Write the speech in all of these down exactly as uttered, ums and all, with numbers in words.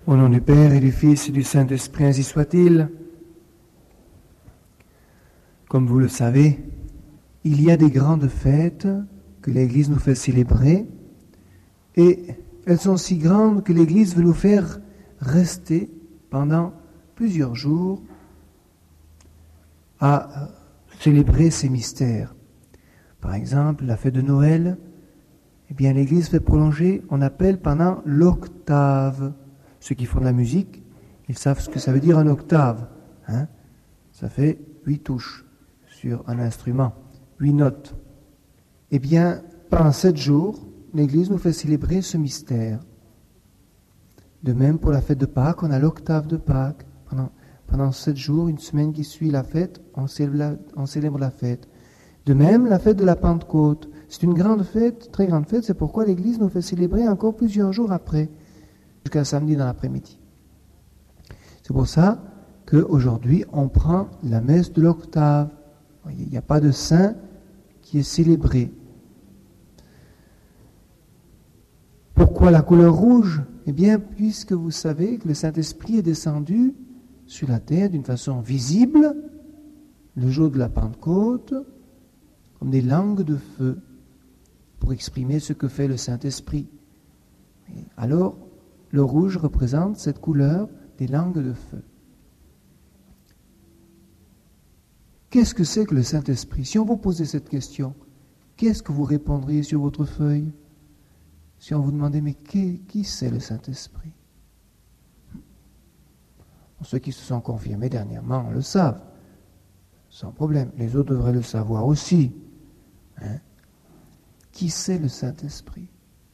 Au nom du Père et du Fils et du Saint-Esprit, ainsi soit-il. Comme vous le savez, il y a des grandes fêtes que l'Église nous fait célébrer et elles sont si grandes que l'Église veut nous faire rester pendant plusieurs jours à célébrer ces mystères. Par exemple, la fête de Noël, eh bien l'Église fait prolonger, on appelle pendant l'octave. Ceux qui font de la musique, ils savent ce que ça veut dire un octave. Hein? Ça fait huit touches sur un instrument, huit notes. Eh bien, pendant sept jours, l'Église nous fait célébrer ce mystère. De même, pour la fête de Pâques, on a l'octave de Pâques. Pendant, pendant sept jours, une semaine qui suit la fête, on célèbre la, on célèbre la fête. De même, la fête de la Pentecôte. C'est une grande fête, très grande fête, c'est pourquoi l'Église nous fait célébrer encore plusieurs jours après, jusqu'à samedi dans l'après-midi. C'est pour ça qu'aujourd'hui, on prend la messe de l'octave. Il n'y a pas de saint qui est célébré. Pourquoi la couleur rouge ? Eh bien, puisque vous savez que le Saint-Esprit est descendu sur la terre d'une façon visible, le jour de la Pentecôte, comme des langues de feu, pour exprimer ce que fait le Saint-Esprit. Et alors, le rouge représente cette couleur des langues de feu. Qu'est-ce que c'est que le Saint-Esprit ? Si on vous posait cette question, qu'est-ce que vous répondriez sur votre feuille ? Si on vous demandait, mais qui, qui c'est le Saint-Esprit ? Ceux qui se sont confirmés dernièrement le savent, sans problème. Les autres devraient le savoir aussi. Hein ? Qui c'est le Saint-Esprit ?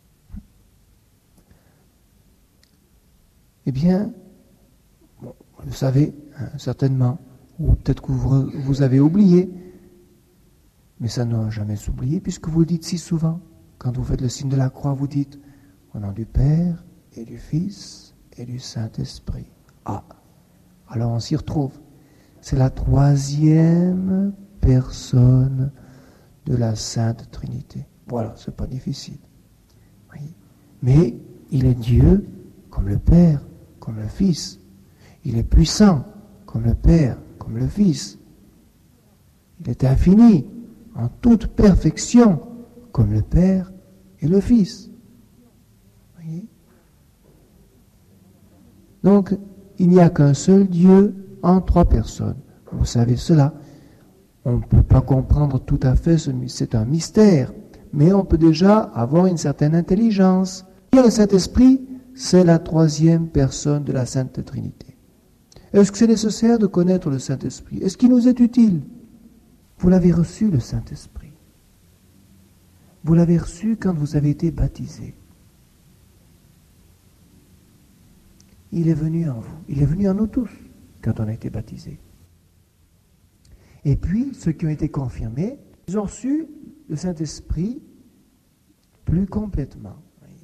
Eh bien, bon, vous le savez, hein, certainement, ou peut-être que vous, vous avez oublié, mais ça n'a jamais s'oublié, puisque vous le dites si souvent. Quand vous faites le signe de la croix, vous dites « Au nom du Père, et du Fils, et du Saint-Esprit ». Ah, alors on s'y retrouve. C'est la troisième personne de la Sainte Trinité. Voilà, c'est pas difficile. Oui. Mais il est Dieu comme le Père, comme le Fils. Il est puissant comme le Père, comme le Fils. Il est infini, en toute perfection, comme le Père et le Fils. Voyez ? Donc, il n'y a qu'un seul Dieu en trois personnes. Vous savez cela. On ne peut pas comprendre tout à fait, ce, c'est un mystère, mais on peut déjà avoir une certaine intelligence. Et le Saint-Esprit, c'est la troisième personne de la Sainte Trinité. Est-ce que c'est nécessaire de connaître le Saint-Esprit ? Est-ce qu'il nous est utile ? Vous l'avez reçu, le Saint-Esprit. Vous l'avez reçu quand vous avez été baptisé. Il est venu en vous. Il est venu en nous tous quand on a été baptisé. Et puis, ceux qui ont été confirmés, ils ont reçu le Saint-Esprit plus complètement.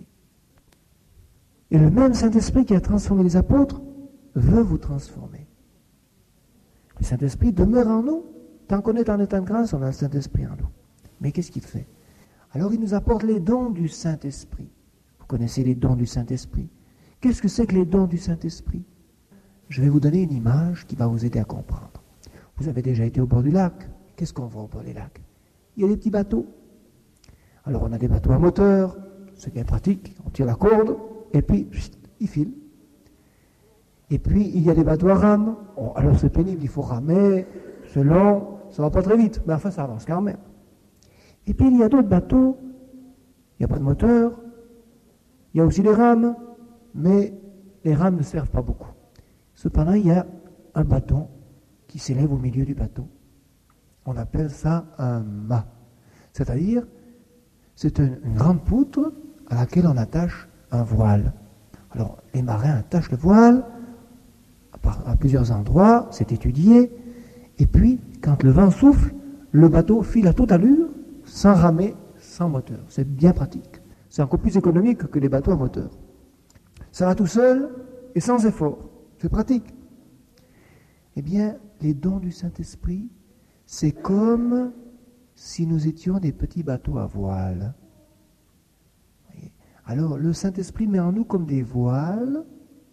Et le même Saint-Esprit qui a transformé les apôtres veut vous transformer. Le Saint-Esprit demeure en nous. Tant qu'on est en état de grâce, on a le Saint-Esprit en nous. Mais qu'est-ce qu'il fait ? Alors il nous apporte les dons du Saint-Esprit. Vous connaissez les dons du Saint-Esprit. Qu'est-ce que c'est que les dons du Saint-Esprit ? Je vais vous donner une image qui va vous aider à comprendre. Vous avez déjà été au bord du lac. Qu'est-ce qu'on voit au bord du lac ? Il y a des petits bateaux. Alors on a des bateaux à moteur, ce qui est pratique. On tire la corde et puis il file. Et puis il y a des bateaux à rames. Oh, alors c'est pénible, il faut ramer, c'est long, ça va pas très vite, mais enfin ça avance quand même. Et puis il y a d'autres bateaux, il n'y a pas de moteur, il y a aussi des rames, mais les rames ne servent pas beaucoup. Cependant, il y a un bâton qui s'élève au milieu du bateau. On appelle ça un mât. C'est-à-dire, c'est une, une grande poutre à laquelle on attache un voile. Alors, les marins attachent le voile à, à plusieurs endroits, c'est étudié, et puis, quand le vent souffle, le bateau file à toute allure, sans ramer, sans moteur. C'est bien pratique. C'est encore plus économique que les bateaux à moteur. Ça va tout seul et sans effort. C'est pratique. Eh bien, les dons du Saint-Esprit, c'est comme si nous étions des petits bateaux à voile. Alors, le Saint-Esprit met en nous comme des voiles,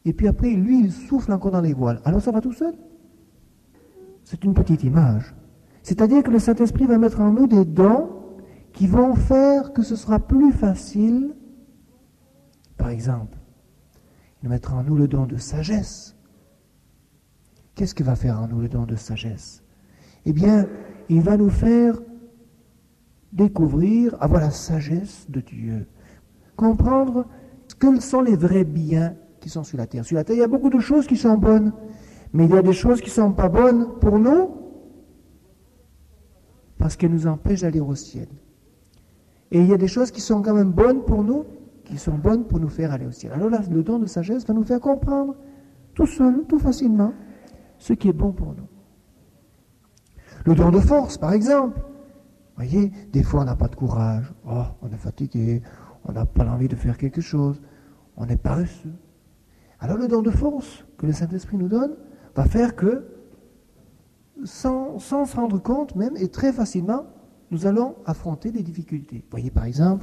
et puis après, lui, il souffle encore dans les voiles. Alors ça va tout seul. C'est une petite image. C'est-à-dire que le Saint-Esprit va mettre en nous des dons qui vont faire que ce sera plus facile. Par exemple, il mettra en nous le don de sagesse. Qu'est-ce qu'il va faire en nous le don de sagesse? Eh bien, il va nous faire découvrir, avoir la sagesse de Dieu. Comprendre quels sont les vrais biens qui sont sur la terre. Sur la terre, il y a beaucoup de choses qui sont bonnes, mais il y a des choses qui ne sont pas bonnes pour nous parce qu'elles nous empêchent d'aller au ciel. Et il y a des choses qui sont quand même bonnes pour nous, qui sont bonnes pour nous faire aller au ciel. Alors là, le don de sagesse va nous faire comprendre tout seul, tout facilement, ce qui est bon pour nous. Le don de force, par exemple. Vous voyez, des fois on n'a pas de courage, oh, on est fatigué, on n'a pas envie de faire quelque chose, on est paresseux. Alors le don de force que le Saint-Esprit nous donne va faire que, sans, sans se rendre compte même, et très facilement, nous allons affronter des difficultés. Vous voyez par exemple,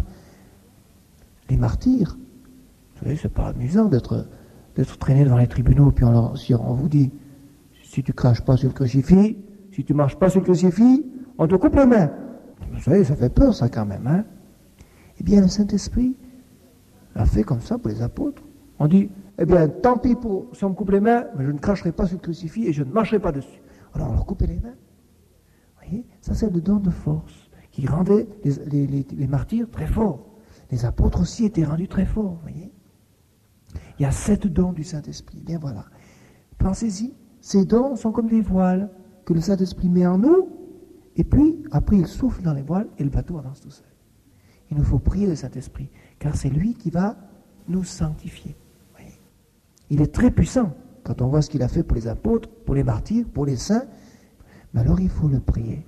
les martyrs. Vous savez, c'est pas amusant d'être, d'être traîné devant les tribunaux, puis on, leur, si on vous dit, si tu craches pas sur le crucifix, si tu marches pas sur le crucifix, on te coupe les mains. Vous savez, ça fait peur ça quand même, hein. Eh bien, le Saint-Esprit a fait comme ça pour les apôtres. On dit, eh bien, tant pis pour, si on me coupe les mains, mais je ne cracherai pas sur le crucifix et je ne marcherai pas dessus. Alors, on leur coupait les mains. Vous voyez, ça c'est le don de force qui rendait les, les, les, les martyrs très forts. Les apôtres aussi étaient rendus très forts, vous voyez. Il y a sept dons du Saint-Esprit. Eh bien voilà. Pensez-y, ces dons sont comme des voiles que le Saint-Esprit met en nous, et puis, après, il souffle dans les voiles et le bateau avance tout seul. Il nous faut prier le Saint-Esprit, car c'est lui qui va nous sanctifier. Voyez. Il est très puissant, quand on voit ce qu'il a fait pour les apôtres, pour les martyrs, pour les saints. Mais alors, il faut le prier.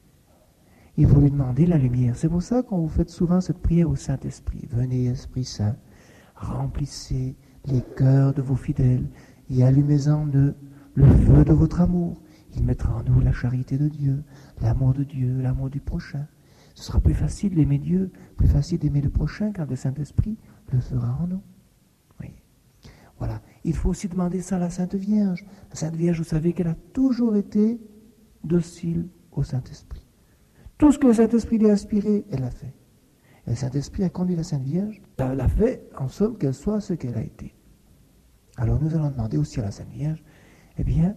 Il faut lui demander la lumière. C'est pour ça qu'on vous fait souvent cette prière au Saint-Esprit. Venez, Esprit Saint, remplissez les cœurs de vos fidèles et allumez-en eux le feu de votre amour. Il mettra en nous la charité de Dieu, l'amour de Dieu, l'amour du prochain. Ce sera plus facile d'aimer Dieu, plus facile d'aimer le prochain, car le Saint-Esprit le fera en nous. Oui. Voilà. Il faut aussi demander ça à la Sainte Vierge. La Sainte Vierge, vous savez qu'elle a toujours été docile au Saint-Esprit. Tout ce que le Saint-Esprit lui a inspiré, elle l'a fait. Et le Saint-Esprit a conduit la Sainte Vierge, elle a fait, en somme, qu'elle soit ce qu'elle a été. Alors nous allons demander aussi à la Sainte Vierge, eh bien,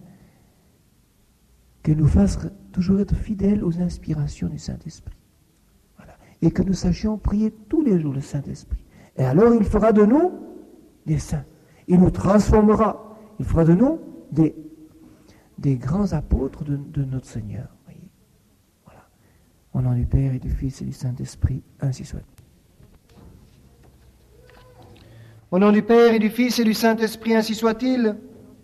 qu'elle nous fasse toujours être fidèles aux inspirations du Saint-Esprit. Voilà. Et que nous sachions prier tous les jours le Saint-Esprit. Et alors il fera de nous des saints. Il nous transformera. Il fera de nous des, des grands apôtres de, de notre Seigneur. Voyez. Voilà. Au nom du Père et du Fils et du Saint-Esprit, ainsi soit. Au nom du Père et du Fils et du Saint-Esprit, ainsi soit-il.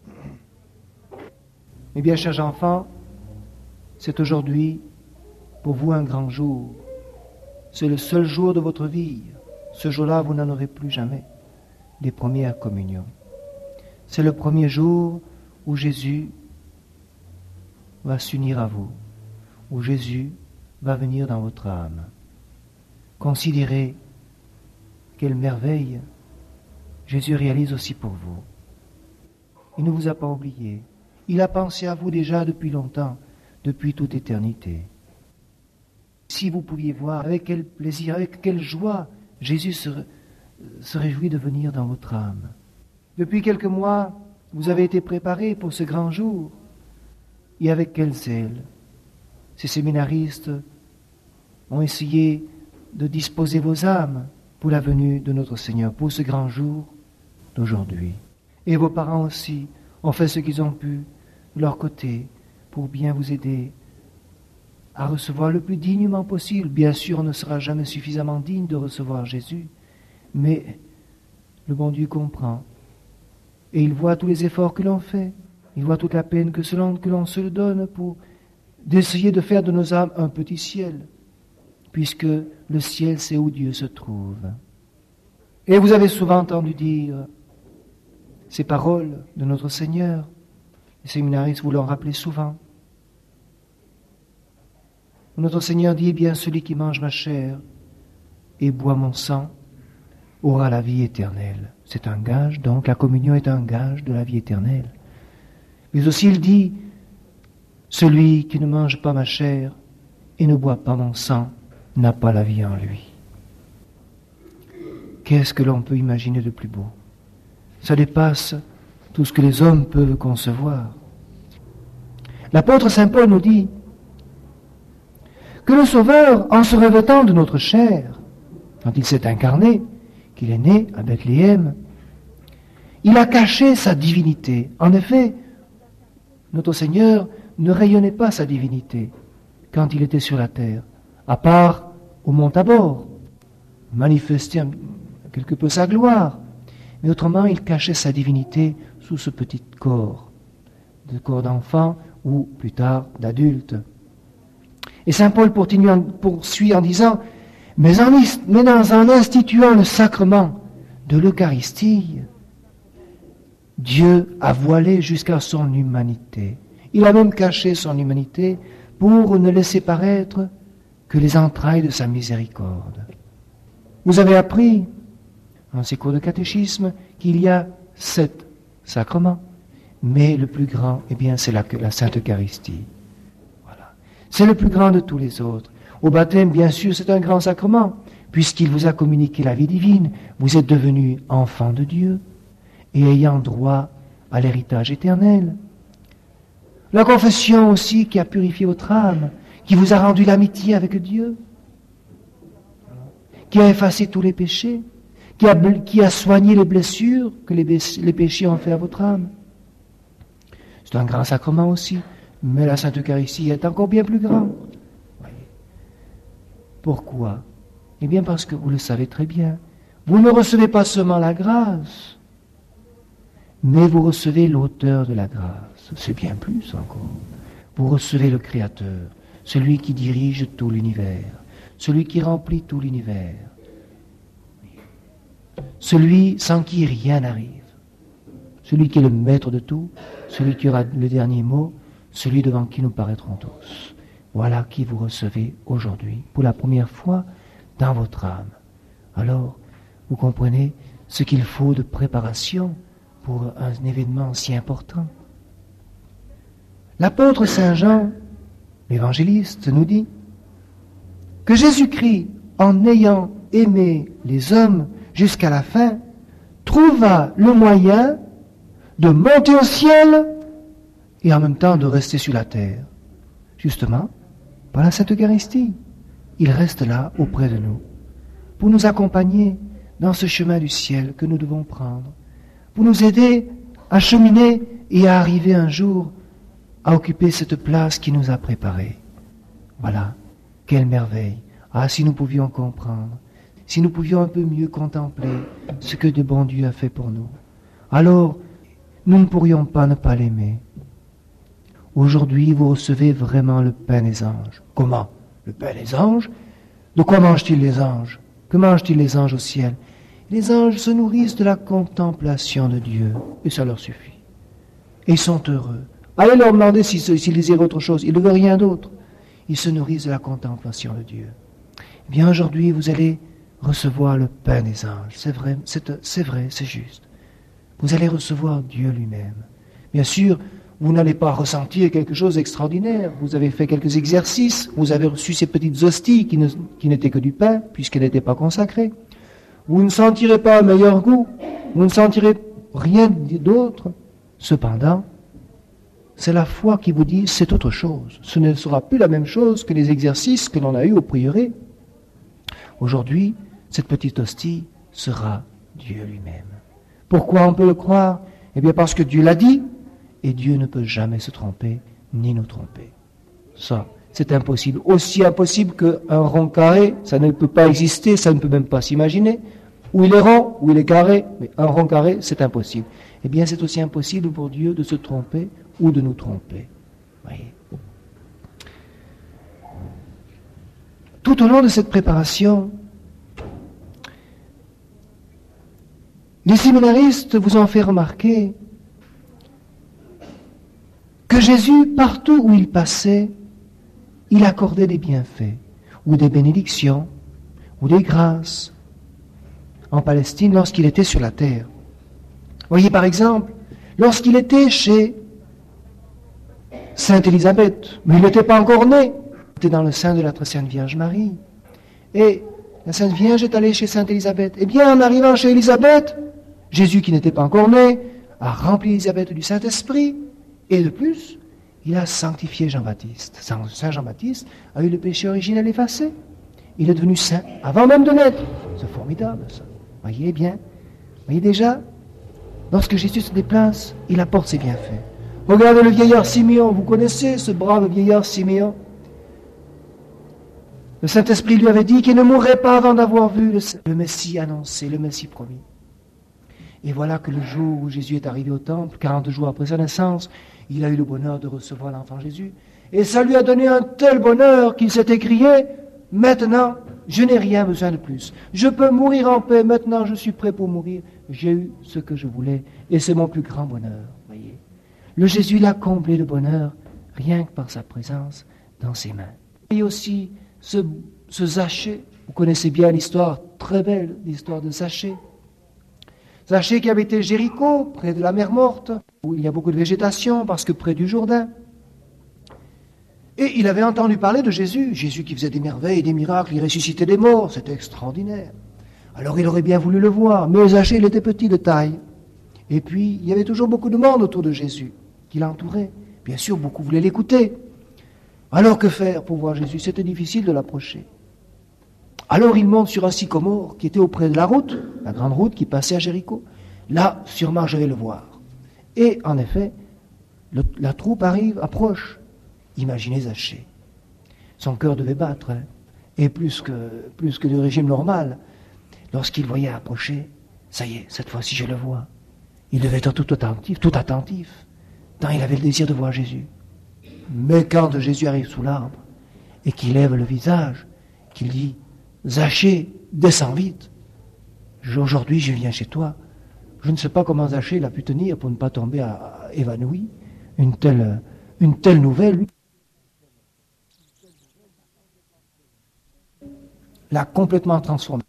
Mes bien chers enfants, c'est aujourd'hui pour vous un grand jour. C'est le seul jour de votre vie. Ce jour-là, vous n'en aurez plus jamais. Les premières communions. C'est le premier jour où Jésus va s'unir à vous, où Jésus va venir dans votre âme. Considérez quelle merveille Jésus réalise aussi pour vous. Il ne vous a pas oublié. Il a pensé à vous déjà depuis longtemps, depuis toute éternité. Si vous pouviez voir avec quel plaisir, avec quelle joie Jésus se, se réjouit de venir dans votre âme. Depuis quelques mois, vous avez été préparés pour ce grand jour. Et avec quel zèle ces séminaristes ont essayé de disposer vos âmes pour la venue de notre Seigneur, pour ce grand jour d'aujourd'hui. Et vos parents aussi ont fait ce qu'ils ont pu de leur côté pour bien vous aider à recevoir le plus dignement possible. Bien sûr, on ne sera jamais suffisamment digne de recevoir Jésus, mais le bon Dieu comprend. Et il voit tous les efforts que l'on fait. Il voit toute la peine que, selon, que l'on se donne pour d'essayer de faire de nos âmes un petit ciel, puisque le ciel, c'est où Dieu se trouve. Et vous avez souvent entendu dire ces paroles de notre Seigneur. Les séminaristes vous l'ont rappelé souvent. Notre Seigneur dit, eh bien, celui qui mange ma chair et boit mon sang aura la vie éternelle. C'est un gage, donc la communion est un gage de la vie éternelle. Mais aussi il dit, celui qui ne mange pas ma chair et ne boit pas mon sang n'a pas la vie en lui. Qu'est-ce que l'on peut imaginer de plus beau? Ça dépasse tout ce que les hommes peuvent concevoir. L'apôtre Saint Paul nous dit que le Sauveur, en se revêtant de notre chair, quand il s'est incarné, qu'il est né à Bethléem, il a caché sa divinité. En effet, notre Seigneur ne rayonnait pas sa divinité quand il était sur la terre, à part au mont Tabor, manifester quelque peu sa gloire. Mais autrement, il cachait sa divinité sous ce petit corps, de corps d'enfant ou plus tard d'adulte. Et Saint Paul poursuit en disant, mais en, mais dans, en instituant le sacrement de l'Eucharistie, Dieu a voilé jusqu'à son humanité. Il a même caché son humanité pour ne laisser paraître que les entrailles de sa miséricorde. Vous avez appris, dans ces cours de catéchisme, qu'il y a sept sacrements, mais le plus grand, eh bien, c'est la, la Sainte Eucharistie. Voilà. C'est le plus grand de tous les autres. Au baptême, bien sûr, c'est un grand sacrement, puisqu'il vous a communiqué la vie divine, vous êtes devenus enfants de Dieu, et ayant droit à l'héritage éternel. La confession aussi qui a purifié votre âme, qui vous a rendu l'amitié avec Dieu, qui a effacé tous les péchés, qui a, qui a soigné les blessures que les, les péchés ont fait à votre âme. C'est un grand sacrement aussi, mais la Sainte Eucharistie est encore bien plus grand. Pourquoi? Eh bien parce que vous le savez très bien, vous ne recevez pas seulement la grâce, mais vous recevez l'auteur de la grâce. C'est bien plus encore. Vous recevez le Créateur, celui qui dirige tout l'univers, celui qui remplit tout l'univers, celui sans qui rien n'arrive, celui qui est le maître de tout, celui qui aura le dernier mot, celui devant qui nous paraîtrons tous. Voilà qui vous recevez aujourd'hui, pour la première fois, dans votre âme. Alors, vous comprenez ce qu'il faut de préparation pour un événement si important. L'apôtre Saint Jean, l'évangéliste, nous dit que Jésus-Christ, en ayant aimé les hommes jusqu'à la fin, trouva le moyen de monter au ciel et en même temps de rester sur la terre. Justement, par la Sainte Eucharistie, il reste là auprès de nous, pour nous accompagner dans ce chemin du ciel que nous devons prendre, pour nous aider à cheminer et à arriver un jour à occuper cette place qui nous a préparée. Voilà, quelle merveille! Ah, si nous pouvions comprendre, si nous pouvions un peu mieux contempler ce que de bon Dieu a fait pour nous, alors nous ne pourrions pas ne pas l'aimer. Aujourd'hui, vous recevez vraiment le pain des anges. Comment? Le pain des anges? De quoi mangent-ils les anges? Que mangent-ils les anges au ciel? Les anges se nourrissent de la contemplation de Dieu, et ça leur suffit. Et ils sont heureux. Allez leur demander s'ils, s'ils désirent autre chose. Ils ne veulent rien d'autre. Ils se nourrissent de la contemplation de Dieu. Eh bien, aujourd'hui, vous allez recevoir le pain des anges. C'est vrai, c'est, c'est vrai, c'est juste. Vous allez recevoir Dieu lui-même. Bien sûr, vous n'allez pas ressentir quelque chose d'extraordinaire. Vous avez fait quelques exercices, vous avez reçu ces petites hosties qui, ne, qui n'étaient que du pain, puisqu'elles n'étaient pas consacrées. Vous ne sentirez pas un meilleur goût, vous ne sentirez rien d'autre. Cependant, c'est la foi qui vous dit c'est autre chose. Ce ne sera plus la même chose que les exercices que l'on a eus au prieuré. Aujourd'hui, cette petite hostie sera Dieu lui-même. Pourquoi on peut le croire? Eh bien parce que Dieu l'a dit, et Dieu ne peut jamais se tromper, ni nous tromper. Ça, c'est impossible. Aussi impossible qu'un rond carré, ça ne peut pas exister, ça ne peut même pas s'imaginer. Ou il est rond, ou il est carré, mais un rond carré, c'est impossible. Eh bien, c'est aussi impossible pour Dieu de se tromper ou de nous tromper. Voyez. Tout au long de cette préparation, les séminaristes vous ont fait remarquer que Jésus, partout où il passait, il accordait des bienfaits, ou des bénédictions, ou des grâces, en Palestine lorsqu'il était sur la terre. Voyez par exemple, lorsqu'il était chez Sainte Élisabeth, mais il n'était pas encore né, il était dans le sein de la très sainte Vierge Marie. Et la Sainte Vierge est allée chez Sainte Élisabeth. Eh bien, en arrivant chez Élisabeth, Jésus, qui n'était pas encore né, a rempli Élisabeth du Saint-Esprit, et de plus, il a sanctifié Jean-Baptiste. Saint Jean-Baptiste a eu le péché originel effacé. Il est devenu saint avant même de naître. C'est formidable, ça. Voyez bien. Voyez déjà, lorsque Jésus se déplace, il apporte ses bienfaits. Regardez le vieillard Siméon. Vous connaissez ce brave vieillard Siméon? Le Saint-Esprit lui avait dit qu'il ne mourrait pas avant d'avoir vu le, le Messie annoncé, le Messie promis. Et voilà que le jour où Jésus est arrivé au temple, quarante jours après sa naissance, il a eu le bonheur de recevoir l'enfant Jésus. Et ça lui a donné un tel bonheur qu'il s'est écrié, « Maintenant, je n'ai rien besoin de plus. Je peux mourir en paix. Maintenant, je suis prêt pour mourir. J'ai eu ce que je voulais et c'est mon plus grand bonheur. » Voyez, le Jésus l'a comblé de bonheur rien que par sa présence dans ses mains. Et aussi ce, ce Zachée, vous connaissez bien l'histoire, très belle, l'histoire de Zachée. Zachée qui habitait Jéricho, près de la mer Morte, où il y a beaucoup de végétation, parce que près du Jourdain. Et il avait entendu parler de Jésus, Jésus qui faisait des merveilles, des miracles, il ressuscitait des morts, c'était extraordinaire. Alors il aurait bien voulu le voir, mais Zachée, il était petit de taille. Et puis, il y avait toujours beaucoup de monde autour de Jésus, qui l'entourait. Bien sûr, beaucoup voulaient l'écouter. Alors que faire pour voir Jésus? C'était difficile de l'approcher. Alors il monte sur un sycomore qui était auprès de la route, la grande route qui passait à Jéricho. Là, sûrement, je vais le voir. Et en effet, le, la troupe arrive, approche. Imaginez Zachée. Son cœur devait battre, hein, et plus que, plus que du régime normal. Lorsqu'il voyait approcher, ça y est, cette fois-ci je le vois. Il devait être tout attentif, tout attentif, tant il avait le désir de voir Jésus. Mais quand Jésus arrive sous l'arbre, et qu'il lève le visage, qu'il dit, Zachée, descends vite. Aujourd'hui, je viens chez toi. Je ne sais pas comment Zachée l'a pu tenir pour ne pas tomber à, à, évanoui. Une telle, une telle nouvelle, lui, l'a complètement transformé.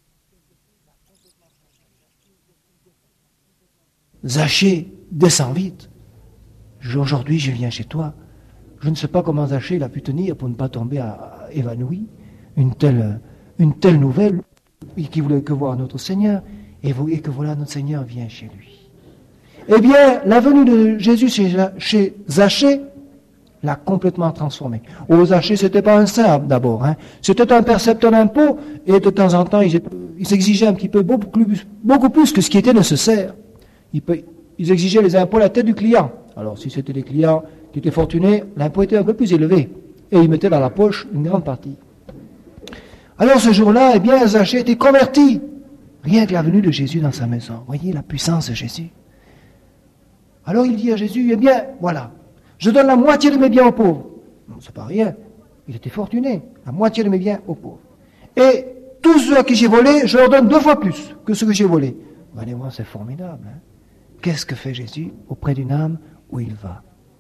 Zachée, descends vite. Aujourd'hui, je viens chez toi. Je ne sais pas comment Zachée l'a pu tenir pour ne pas tomber à, à, évanoui. Une telle, une telle nouvelle, qui voulait que voir notre Seigneur, et, vous, et que voilà, notre Seigneur vient chez lui. Eh bien, la venue de Jésus chez, chez Zachée l'a complètement transformé. Oh, Zachée, c'était pas un saint d'abord, hein. C'était un percepteur d'impôts, et de temps en temps, il, il exigeait un petit peu, beaucoup plus, beaucoup plus que ce qui était nécessaire. Il peut, ils exigeaient les impôts à la tête du client. Alors, si c'était des clients qui étaient fortunés, l'impôt était un peu plus élevé, et ils mettaient dans la poche une grande partie. Alors, ce jour-là, eh bien, Zachée était converti, rien que la venue de Jésus dans sa maison. Voyez la puissance de Jésus. Alors, il dit à Jésus, eh bien, voilà, je donne la moitié de mes biens aux pauvres. Non, c'est pas rien. Il était fortuné. La moitié de mes biens aux pauvres. Et tous ceux à qui j'ai volé, je leur donne deux fois plus que ce que j'ai volé. Regardez-moi, c'est formidable. Hein? Qu'est-ce que fait Jésus auprès d'une âme où il va?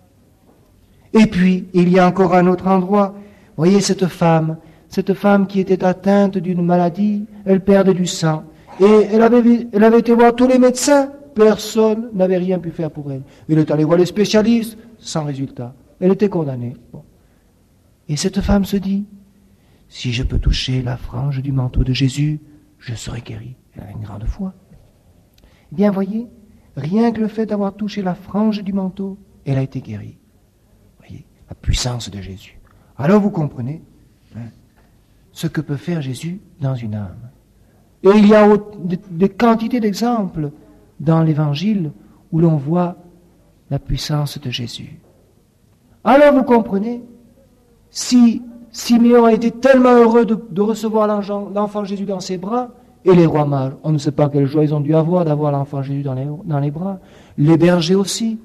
Et puis, il y a encore un autre endroit. Voyez cette femme, cette femme qui était atteinte d'une maladie, elle perdait du sang. Et elle avait, elle avait été voir tous les médecins. Personne n'avait rien pu faire pour elle. Elle est allée voir les spécialistes, sans résultat. Elle était condamnée. Bon. Et cette femme se dit, si je peux toucher la frange du manteau de Jésus, je serai guérie. Elle a une grande foi. Eh bien, voyez, rien que le fait d'avoir touché la frange du manteau, elle a été guérie. Voyez, la puissance de Jésus. Alors vous comprenez hein, ce que peut faire Jésus dans une âme. Et il y a des, des quantités d'exemples dans l'Évangile où l'on voit la puissance de Jésus. Alors vous comprenez, si Siméon a été tellement heureux de, de recevoir l'enfant Jésus dans ses bras, et les rois mages, on ne sait pas quelle joie ils ont dû avoir d'avoir l'enfant Jésus dans les, dans les bras, les bergers aussi,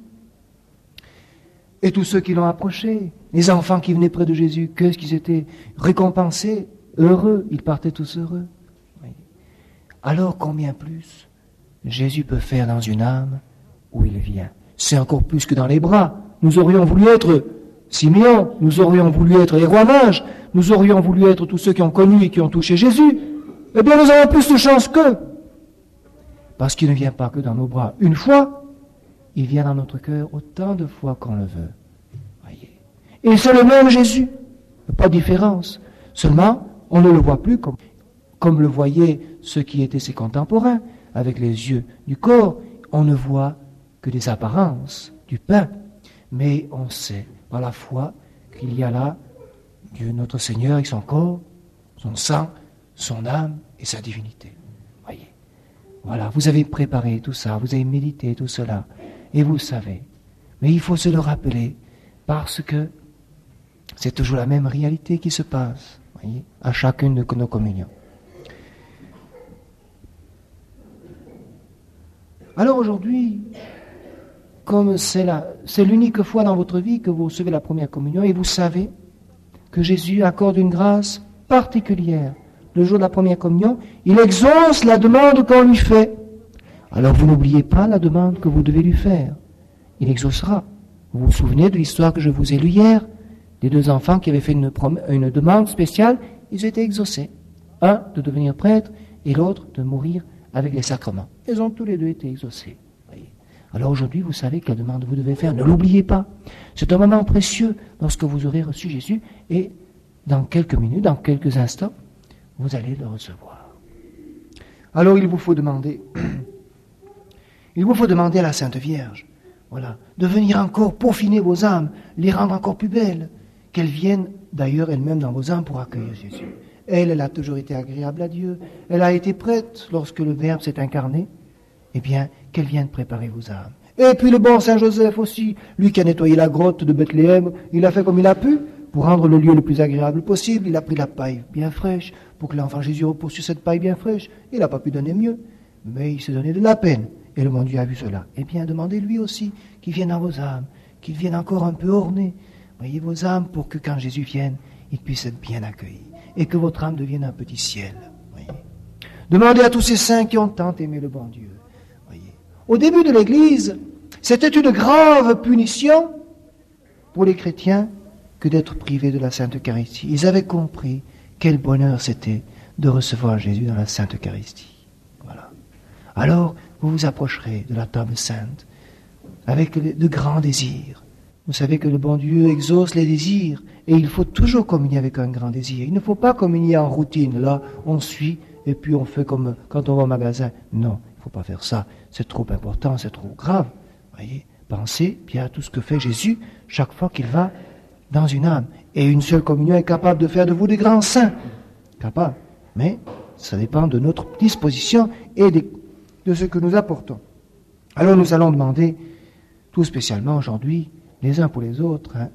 et tous ceux qui l'ont approché, les enfants qui venaient près de Jésus, qu'est-ce qu'ils étaient récompensés, heureux, ils partaient tous heureux. Alors combien plus Jésus peut faire dans une âme où il vient. C'est encore plus que dans les bras. Nous aurions voulu être Siméon, nous aurions voulu être les rois mages, nous aurions voulu être tous ceux qui ont connu et qui ont touché Jésus. Eh bien, nous avons plus de chance qu'eux. Parce qu'il ne vient pas que dans nos bras une fois, il vient dans notre cœur autant de fois qu'on le veut. Voyez. Et c'est le même Jésus. Pas de différence. Seulement, on ne le voit plus comme, comme le voyaient ceux qui étaient ses contemporains, avec les yeux du corps. On ne voit que des apparences, du pain. Mais on sait, par la foi, qu'il y a là Dieu notre Seigneur avec son corps, son sang, son âme et sa divinité. Voyez. Voilà, vous avez préparé tout ça, vous avez médité tout cela, et vous savez. Mais il faut se le rappeler, parce que c'est toujours la même réalité qui se passe, voyez, à chacune de nos communions. Alors aujourd'hui, comme c'est, la, c'est l'unique fois dans votre vie que vous recevez la première communion, et vous savez que Jésus accorde une grâce particulière. Le jour de la première communion, il exauce la demande qu'on lui fait. Alors vous n'oubliez pas la demande que vous devez lui faire. Il exaucera. Vous vous souvenez de l'histoire que je vous ai lue hier, des deux enfants qui avaient fait une, prom- une demande spéciale, ils ont été exaucés. Un de devenir prêtre et l'autre de mourir avec les sacrements. Ils ont tous les deux été exaucés. Voyez. Alors aujourd'hui, vous savez quelle demande vous devez faire. Ne l'oubliez pas. C'est un moment précieux lorsque vous aurez reçu Jésus et dans quelques minutes, dans quelques instants, vous allez le recevoir. Alors il vous faut demander, il vous faut demander à la Sainte Vierge, voilà, de venir encore peaufiner vos âmes, les rendre encore plus belles, qu'elles viennent d'ailleurs elles-mêmes dans vos âmes pour accueillir Jésus. Elle, elle a toujours été agréable à Dieu, elle a été prête lorsque le Verbe s'est incarné, eh bien, qu'elle vienne préparer vos âmes. Et puis le bon Saint Joseph aussi, lui qui a nettoyé la grotte de Bethléem, il a fait comme il a pu, pour rendre le lieu le plus agréable possible, il a pris la paille bien fraîche, pour que l'enfant Jésus repose sur cette paille bien fraîche. Il n'a pas pu donner mieux, mais il s'est donné de la peine. Et le bon Dieu a vu cela. Eh bien, demandez lui aussi qu'il vienne dans vos âmes, qu'il vienne encore un peu orner, voyez, vos âmes, pour que quand Jésus vienne, il puisse être bien accueilli, et que votre âme devienne un petit ciel. Voyez. Demandez à tous ces saints qui ont tant aimé le bon Dieu. Voyez. Au début de l'Église, c'était une grave punition pour les chrétiens que d'être privés de la Sainte Eucharistie. Ils avaient compris quel bonheur c'était de recevoir Jésus dans la Sainte Eucharistie. Voilà. Alors, vous vous approcherez de la table sainte avec de grands désirs. Vous savez que le bon Dieu exauce les désirs et il faut toujours communier avec un grand désir. Il ne faut pas communier en routine. Là, on suit et puis on fait comme quand on va au magasin. Non, il ne faut pas faire ça. C'est trop important, c'est trop grave. Voyez, pensez bien à tout ce que fait Jésus chaque fois qu'il va dans une âme. Et une seule communion est capable de faire de vous des grands saints. Capable. Mais ça dépend de notre disposition et de, de ce que nous apportons. Alors nous allons demander, tout spécialement aujourd'hui, les uns pour les autres, hein,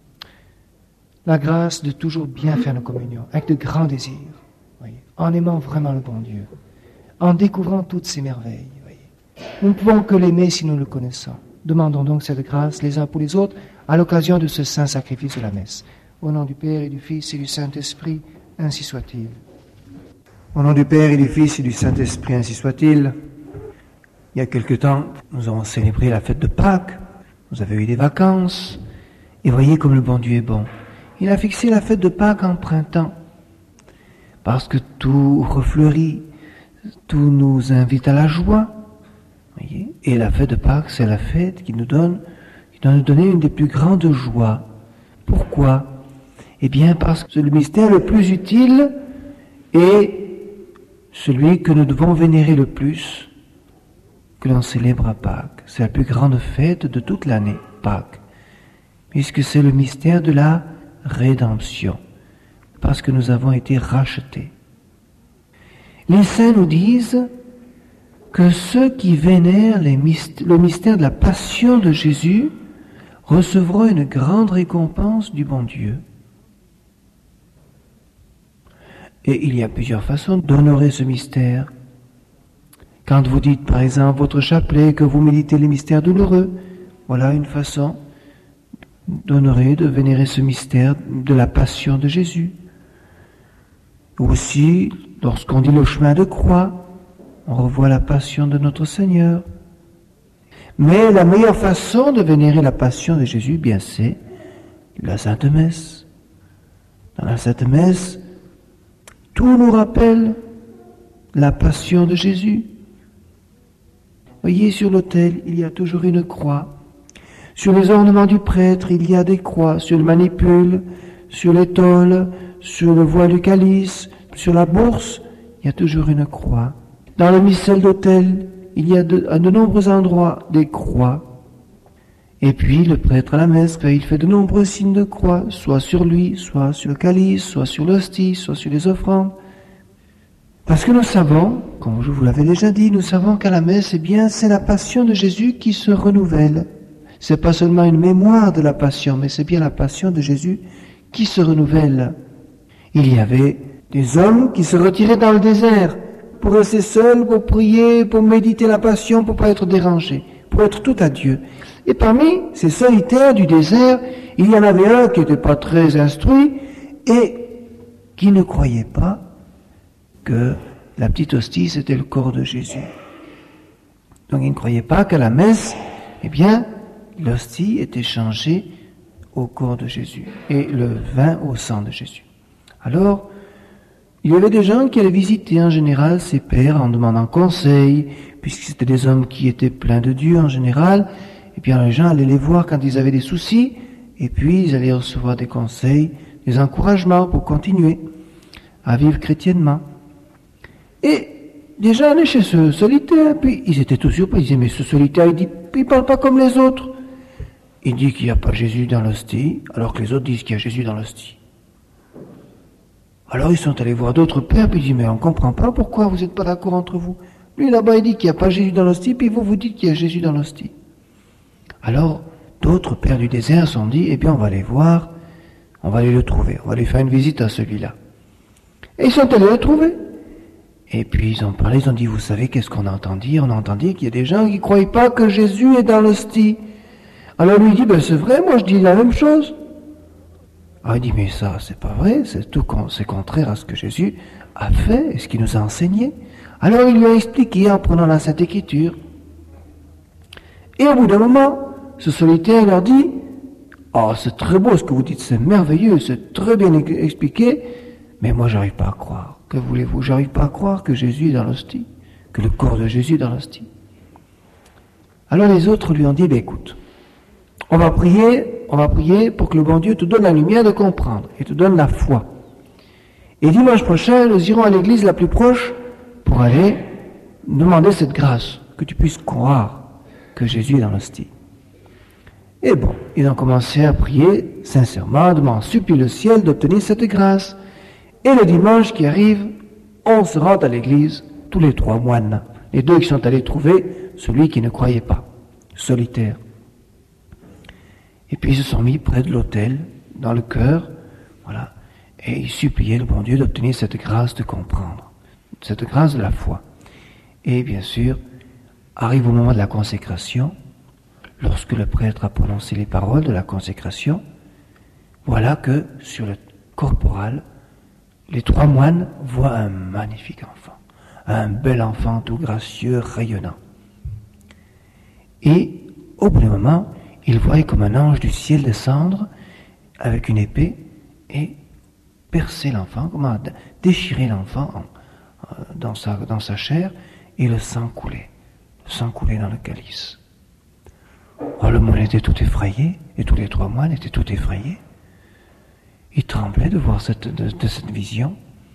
la grâce de toujours bien faire nos communions, avec de grands désirs, voyez, en aimant vraiment le bon Dieu, en découvrant toutes ses merveilles. Voyez. Nous ne pouvons que l'aimer si nous le connaissons. Demandons donc cette grâce les uns pour les autres à l'occasion de ce saint sacrifice de la messe. Au nom du Père et du Fils et du Saint-Esprit, ainsi soit-il. Au nom du Père et du Fils et du Saint-Esprit, ainsi soit-il. Il y a quelque temps, nous avons célébré la fête de Pâques, vous avez eu des vacances, et voyez comme le bon Dieu est bon. Il a fixé la fête de Pâques en printemps, parce que tout refleurit, tout nous invite à la joie. Voyez, et la fête de Pâques, c'est la fête qui nous donne, qui doit nous donner une des plus grandes joies. Pourquoi ? Eh bien, parce que c'est le mystère le plus utile et celui que nous devons vénérer le plus, que l'on célèbre à Pâques. C'est la plus grande fête de toute l'année, Pâques, puisque c'est le mystère de la rédemption, parce que nous avons été rachetés. Les saints nous disent que ceux qui vénèrent les myst- le mystère de la passion de Jésus recevront une grande récompense du bon Dieu. Et il y a plusieurs façons d'honorer ce mystère. Quand vous dites par exemple votre chapelet, que vous méditez les mystères douloureux, voilà une façon d'honorer, de vénérer ce mystère de la passion de Jésus. Aussi, lorsqu'on dit le chemin de croix, on revoit la passion de notre Seigneur. Mais la meilleure façon de vénérer la passion de Jésus, bien c'est la Sainte Messe. Dans la Sainte Messe, tout nous rappelle la passion de Jésus. Voyez, sur l'autel, il y a toujours une croix. Sur les ornements du prêtre, il y a des croix. Sur le manipule, sur l'étole, sur le voile du calice, sur la bourse, il y a toujours une croix. Dans le missel d'autel, il y a de, à de nombreux endroits des croix. Et puis, le prêtre à la messe, il fait de nombreux signes de croix, soit sur lui, soit sur le calice, soit sur l'hostie, soit sur les offrandes. Parce que nous savons, comme je vous l'avais déjà dit, nous savons qu'à la messe, eh bien, c'est la passion de Jésus qui se renouvelle. C'est pas seulement une mémoire de la passion, mais c'est bien la passion de Jésus qui se renouvelle. Il y avait des hommes qui se retiraient dans le désert pour rester seuls, pour prier, pour méditer la passion, pour pas être dérangés, pour être tout à Dieu. Et parmi ces solitaires du désert, il y en avait un qui n'était pas très instruit et qui ne croyait pas que la petite hostie, c'était le corps de Jésus. Donc il ne croyait pas qu'à la messe, eh bien, l'hostie était changée au corps de Jésus et le vin au sang de Jésus. Alors, il y avait des gens qui allaient visiter en général ces pères en demandant conseil, puisque c'était des hommes qui étaient pleins de Dieu en général, et bien les gens allaient les voir quand ils avaient des soucis, et puis ils allaient recevoir des conseils, des encouragements pour continuer à vivre chrétiennement. Et des gens allaient chez ce solitaire, puis ils étaient tous surpris, ils disaient, mais ce solitaire, il dit, il parle pas comme les autres. Il dit qu'il n'y a pas Jésus dans l'hostie, alors que les autres disent qu'il y a Jésus dans l'hostie. Alors ils sont allés voir d'autres pères, puis ils disent, mais on ne comprend pas pourquoi vous n'êtes pas d'accord entre vous. Lui là-bas il dit qu'il n'y a pas Jésus dans l'hostie, puis vous vous dites qu'il y a Jésus dans l'hostie. Alors d'autres pères du désert se sont dit, eh bien on va aller voir, on va aller le trouver, on va aller faire une visite à celui-là. Et ils sont allés le trouver. Et puis ils ont parlé, ils ont dit, vous savez qu'est-ce qu'on entend dire? On entend dire qu'il y a des gens qui ne croient pas que Jésus est dans l'hostie. Alors lui il dit, ben c'est vrai, moi je dis la même chose. Ah, il dit, mais ça, c'est pas vrai, c'est tout, c'est contraire à ce que Jésus a fait et ce qu'il nous a enseigné. Alors il lui a expliqué en prenant la Sainte Écriture. Et au bout d'un moment, ce solitaire leur dit, oh, c'est très beau ce que vous dites, c'est merveilleux, c'est très bien expliqué, mais moi j'arrive pas à croire. Que voulez-vous? J'arrive pas à croire que Jésus est dans l'hostie, que le corps de Jésus est dans l'hostie. Alors les autres lui ont dit, ben écoute, on va prier, on va prier pour que le bon Dieu te donne la lumière de comprendre et te donne la foi. Et dimanche prochain, nous irons à l'église la plus proche pour aller demander cette grâce, que tu puisses croire que Jésus est dans l'hostie. Et bon, ils ont commencé à prier sincèrement, demandant supplie le ciel d'obtenir cette grâce. Et le dimanche qui arrive, on se rend à l'église, tous les trois moines, les deux qui sont allés trouver celui qui ne croyait pas, solitaire. Et puis ils se sont mis près de l'autel, dans le cœur, voilà, et ils suppliaient le bon Dieu d'obtenir cette grâce de comprendre, cette grâce de la foi. Et bien sûr, arrive au moment de la consécration, lorsque le prêtre a prononcé les paroles de la consécration, voilà que sur le corporal, les trois moines voient un magnifique enfant, un bel enfant tout gracieux, rayonnant. Et au bout d'un moment, ils voient comme un ange du ciel descendre avec une épée et percer l'enfant, comment déchirer l'enfant en, dans, sa, dans sa chair et le sang couler, le sang couler dans le calice. Oh, le moine était tout effrayé, et tous les trois moines étaient tout effrayés. Ils tremblaient de voir cette, de, de cette vision.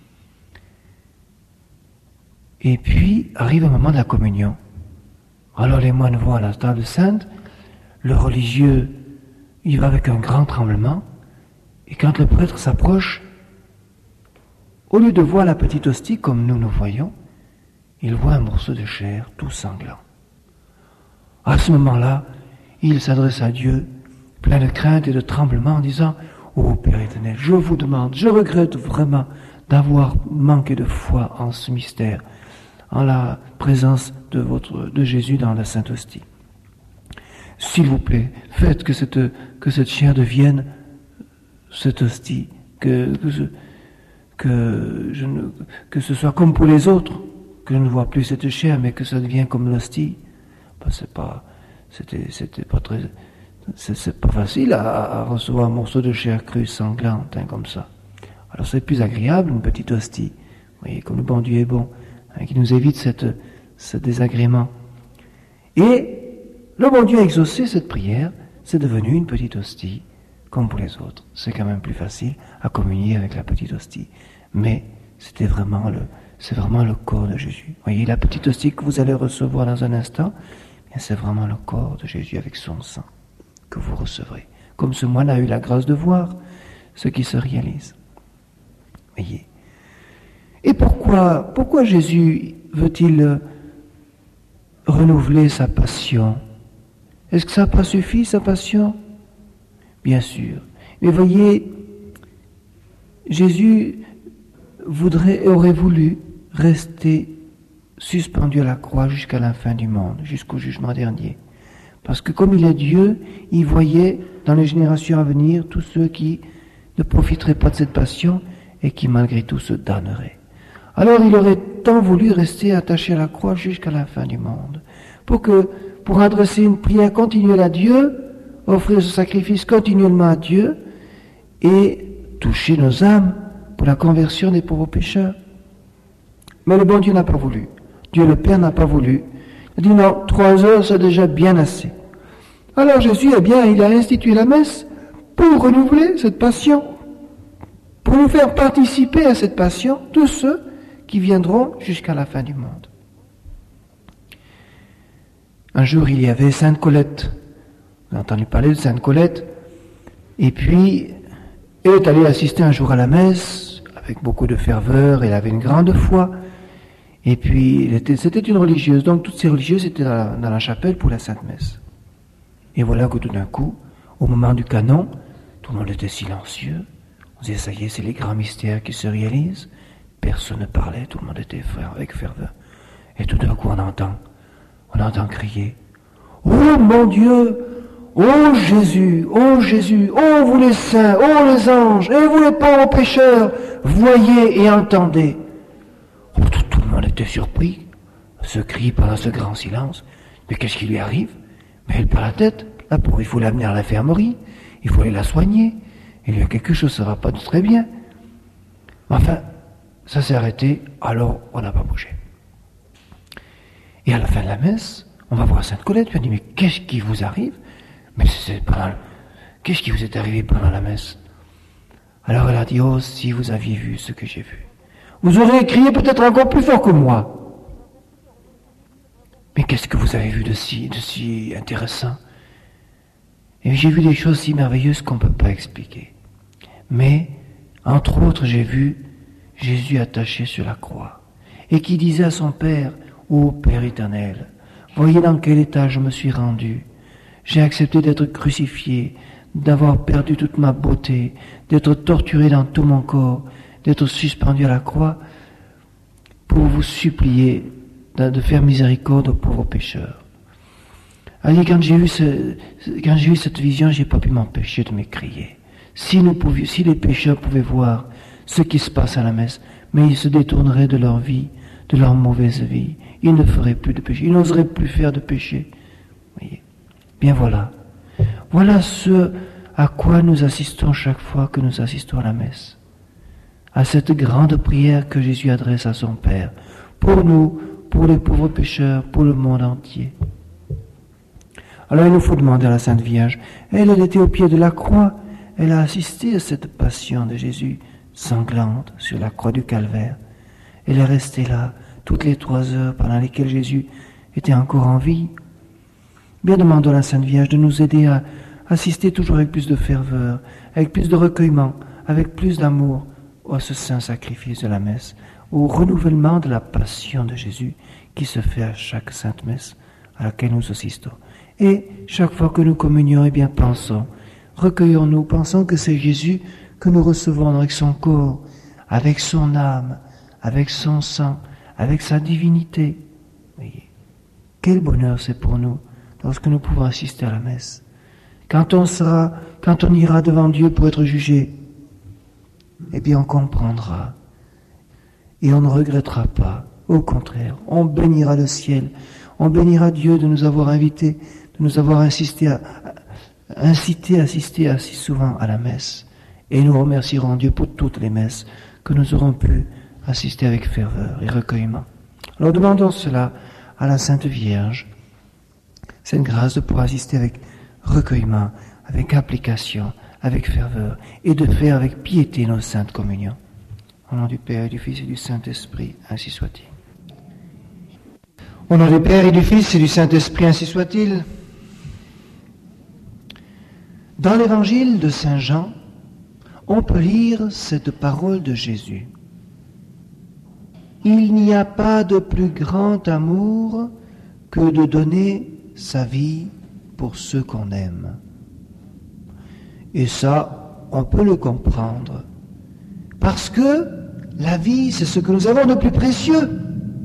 Et puis arrive le moment de la communion. Alors les moines vont à la table sainte, le religieux, il va avec un grand tremblement, et quand le prêtre s'approche, au lieu de voir la petite hostie comme nous nous voyons, il voit un morceau de chair tout sanglant. À ce moment-là, il s'adresse à Dieu, plein de crainte et de tremblement, en disant, « Ô Père éternel, je vous demande, je regrette vraiment d'avoir manqué de foi en ce mystère, en la présence de, votre, de Jésus dans la Sainte Hostie. S'il vous plaît, faites que cette, que cette chair devienne cette hostie, que, que, je, que, je ne, que ce soit comme pour les autres, que je ne vois plus cette chair, mais que ça devienne comme l'hostie. » Ben, c'est pas, c'était, c'était pas très, c'est, c'est pas facile à, à recevoir un morceau de chair crue sanglante, hein, comme ça. Alors c'est plus agréable, une petite hostie. Vous voyez, comme le bon Dieu est bon, hein, qui nous évite cette, ce désagrément. Et le bon Dieu a exaucé cette prière, c'est devenu une petite hostie, comme pour les autres. C'est quand même plus facile à communier avec la petite hostie. Mais c'était vraiment le, c'est vraiment le corps de Jésus. Vous voyez, la petite hostie que vous allez recevoir dans un instant, bien, c'est vraiment le corps de Jésus avec son sang que vous recevrez. Comme ce moine a eu la grâce de voir ce qui se réalise. Voyez. Et pourquoi, pourquoi Jésus veut-il renouveler sa passion? Est-ce que ça n'a pas suffi, sa passion? Bien sûr. Mais voyez, Jésus voudrait et aurait voulu rester suspendu à la croix jusqu'à la fin du monde, jusqu'au jugement dernier. Parce que comme il est Dieu, il voyait dans les générations à venir tous ceux qui ne profiteraient pas de cette passion et qui malgré tout se damneraient. Alors il aurait tant voulu rester attaché à la croix jusqu'à la fin du monde, pour que, pour adresser une prière continuelle à Dieu, offrir ce sacrifice continuellement à Dieu et toucher nos âmes pour la conversion des pauvres pécheurs. Mais le bon Dieu n'a pas voulu. Dieu le Père n'a pas voulu. Il a dit non, trois heures c'est déjà bien assez. Alors Jésus, eh bien, il a institué la messe pour renouveler cette passion, pour nous faire participer à cette passion tous ceux qui viendront jusqu'à la fin du monde. Un jour, il y avait Sainte Colette. Vous avez entendu parler de Sainte Colette. Et puis, elle est allée assister un jour à la messe avec beaucoup de ferveur. Elle avait une grande foi. Et puis, elle était, c'était une religieuse. Donc, toutes ces religieuses étaient dans la, dans la chapelle pour la Sainte Messe. Et voilà que tout d'un coup, au moment du canon, tout le monde était silencieux. On disait, ça y est, c'est les grands mystères qui se réalisent. Personne ne parlait, tout le monde était avec ferveur. Et tout d'un coup, on entend, on entend crier, « Oh mon Dieu, oh Jésus, oh Jésus, oh vous les saints, oh les anges, et vous les pauvres pécheurs, voyez et entendez. » Oh, tout, tout le monde était surpris, ce cri pendant ce grand silence. Mais qu'est-ce qui lui arrive? Mais elle perd la tête, la pauvre, il faut l'amener à l'infirmerie, il faut aller la soigner. Il y a quelque chose, ça ne va pas très bien. Enfin, ça s'est arrêté, alors on n'a pas bougé. Et à la fin de la messe, on va voir Sainte Colette, puis on dit, mais qu'est-ce qui vous arrive? Mais c'est pendant, qu'est-ce qui vous est arrivé pendant la messe? Alors elle a dit, oh, si vous aviez vu ce que j'ai vu, vous auriez crié peut-être encore plus fort que moi. Mais qu'est-ce que vous avez vu de si, de si intéressant? Et j'ai vu des choses si merveilleuses qu'on ne peut pas expliquer. Mais, entre autres, j'ai vu Jésus attaché sur la croix, et qui disait à son Père, « Ô Père éternel, voyez dans quel état je me suis rendu. J'ai accepté d'être crucifié, d'avoir perdu toute ma beauté, d'être torturé dans tout mon corps, d'être suspendu à la croix, pour vous supplier de faire miséricorde aux pauvres pécheurs. » Alors, quand j'ai eu ce, quand j'ai eu cette vision, j'ai pas pu m'empêcher de m'écrier. Si nous pouvions, si les pécheurs pouvaient voir ce qui se passe à la messe, mais ils se détourneraient de leur vie, de leur mauvaise vie. Ils ne feraient plus de péché. Ils n'oseraient plus faire de péché. Voyez. Bien voilà. Voilà ce à quoi nous assistons chaque fois que nous assistons à la messe. À cette grande prière que Jésus adresse à son Père. Pour nous, pour les pauvres pécheurs, pour le monde entier. Alors il nous faut demander à la Sainte Vierge. Elle, elle était au pied de la croix. Elle a assisté à cette passion de Jésus sanglante sur la croix du Calvaire. Elle est restée là toutes les trois heures pendant lesquelles Jésus était encore en vie. Bien, demandons à la Sainte Vierge de nous aider à assister toujours avec plus de ferveur, avec plus de recueillement, avec plus d'amour à ce saint sacrifice de la messe, au renouvellement de la passion de Jésus qui se fait à chaque sainte messe à laquelle nous assistons. Et chaque fois que nous communions, eh bien, pensons, recueillons-nous, pensons que c'est Jésus que nous recevons avec son corps, avec son âme, avec son sang, avec sa divinité. Voyez, quel bonheur c'est pour nous lorsque nous pouvons assister à la messe. Quand on sera, quand on ira devant Dieu pour être jugé, eh bien on comprendra et on ne regrettera pas. Au contraire, on bénira le ciel, on bénira Dieu de nous avoir invités, de nous avoir insisté à, à, incité à assister assez souvent à la messe. Et nous remercierons Dieu pour toutes les messes que nous aurons pu assister avec ferveur et recueillement. Alors demandons cela à la Sainte Vierge, cette grâce de pouvoir assister avec recueillement, avec application, avec ferveur, et de faire avec piété nos saintes communions. Au nom du Père, du Fils et du Saint-Esprit, ainsi soit-il. Au nom du Père et du Fils et du Saint-Esprit, ainsi soit-il. Dans l'évangile de Saint Jean, on peut lire cette parole de Jésus. Il n'y a pas de plus grand amour que de donner sa vie pour ceux qu'on aime. Et ça, on peut le comprendre. Parce que la vie, c'est ce que nous avons de plus précieux.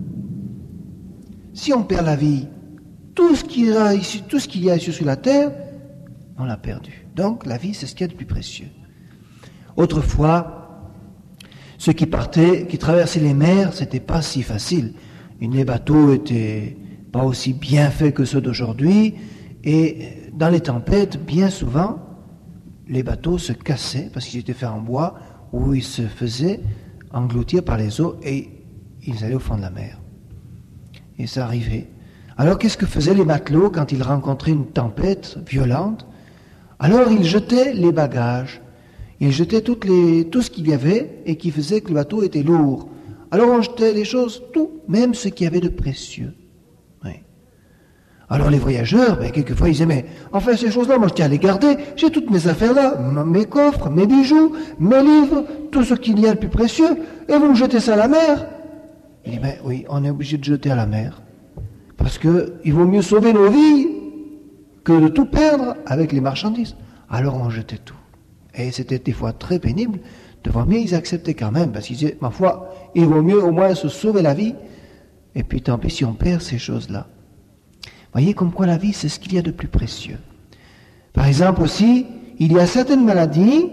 Si on perd la vie, tout ce qu'il y a ici, tout ce qu'il y a ici sur la terre, on l'a perdu. Donc la vie, c'est ce qu'il y a de plus précieux. Autrefois, ceux qui partaient, qui traversaient les mers, c'était pas si facile. Les bateaux étaient pas aussi bien faits que ceux d'aujourd'hui, et dans les tempêtes, bien souvent, les bateaux se cassaient parce qu'ils étaient faits en bois, où ils se faisaient engloutir par les eaux et ils allaient au fond de la mer. Et ça arrivait. Alors qu'est-ce que faisaient les matelots quand ils rencontraient une tempête violente? Alors ils jetaient les bagages, ils jetaient toutes les, tout ce qu'il y avait et qui faisait que le bateau était lourd. Alors on jetait les choses, tout, même ce qu'il y avait de précieux. Oui. Alors les voyageurs, ben, quelquefois ils disaient, mais enfin ces choses-là, moi je tiens à les garder, j'ai toutes mes affaires là, mes coffres, mes bijoux, mes livres, tout ce qu'il y a de plus précieux, et vous me jetez ça à la mer. Il dit, ben oui, on est obligé de jeter à la mer, parce qu'il vaut mieux sauver nos vies que de tout perdre avec les marchandises. Alors on jetait tout. Et c'était des fois très pénible de voir, mais ils acceptaient quand même, parce qu'ils disaient, ma foi, il vaut mieux au moins se sauver la vie, et puis tant pis si on perd ces choses-là. Voyez comme quoi la vie, c'est ce qu'il y a de plus précieux. Par exemple aussi, il y a certaines maladies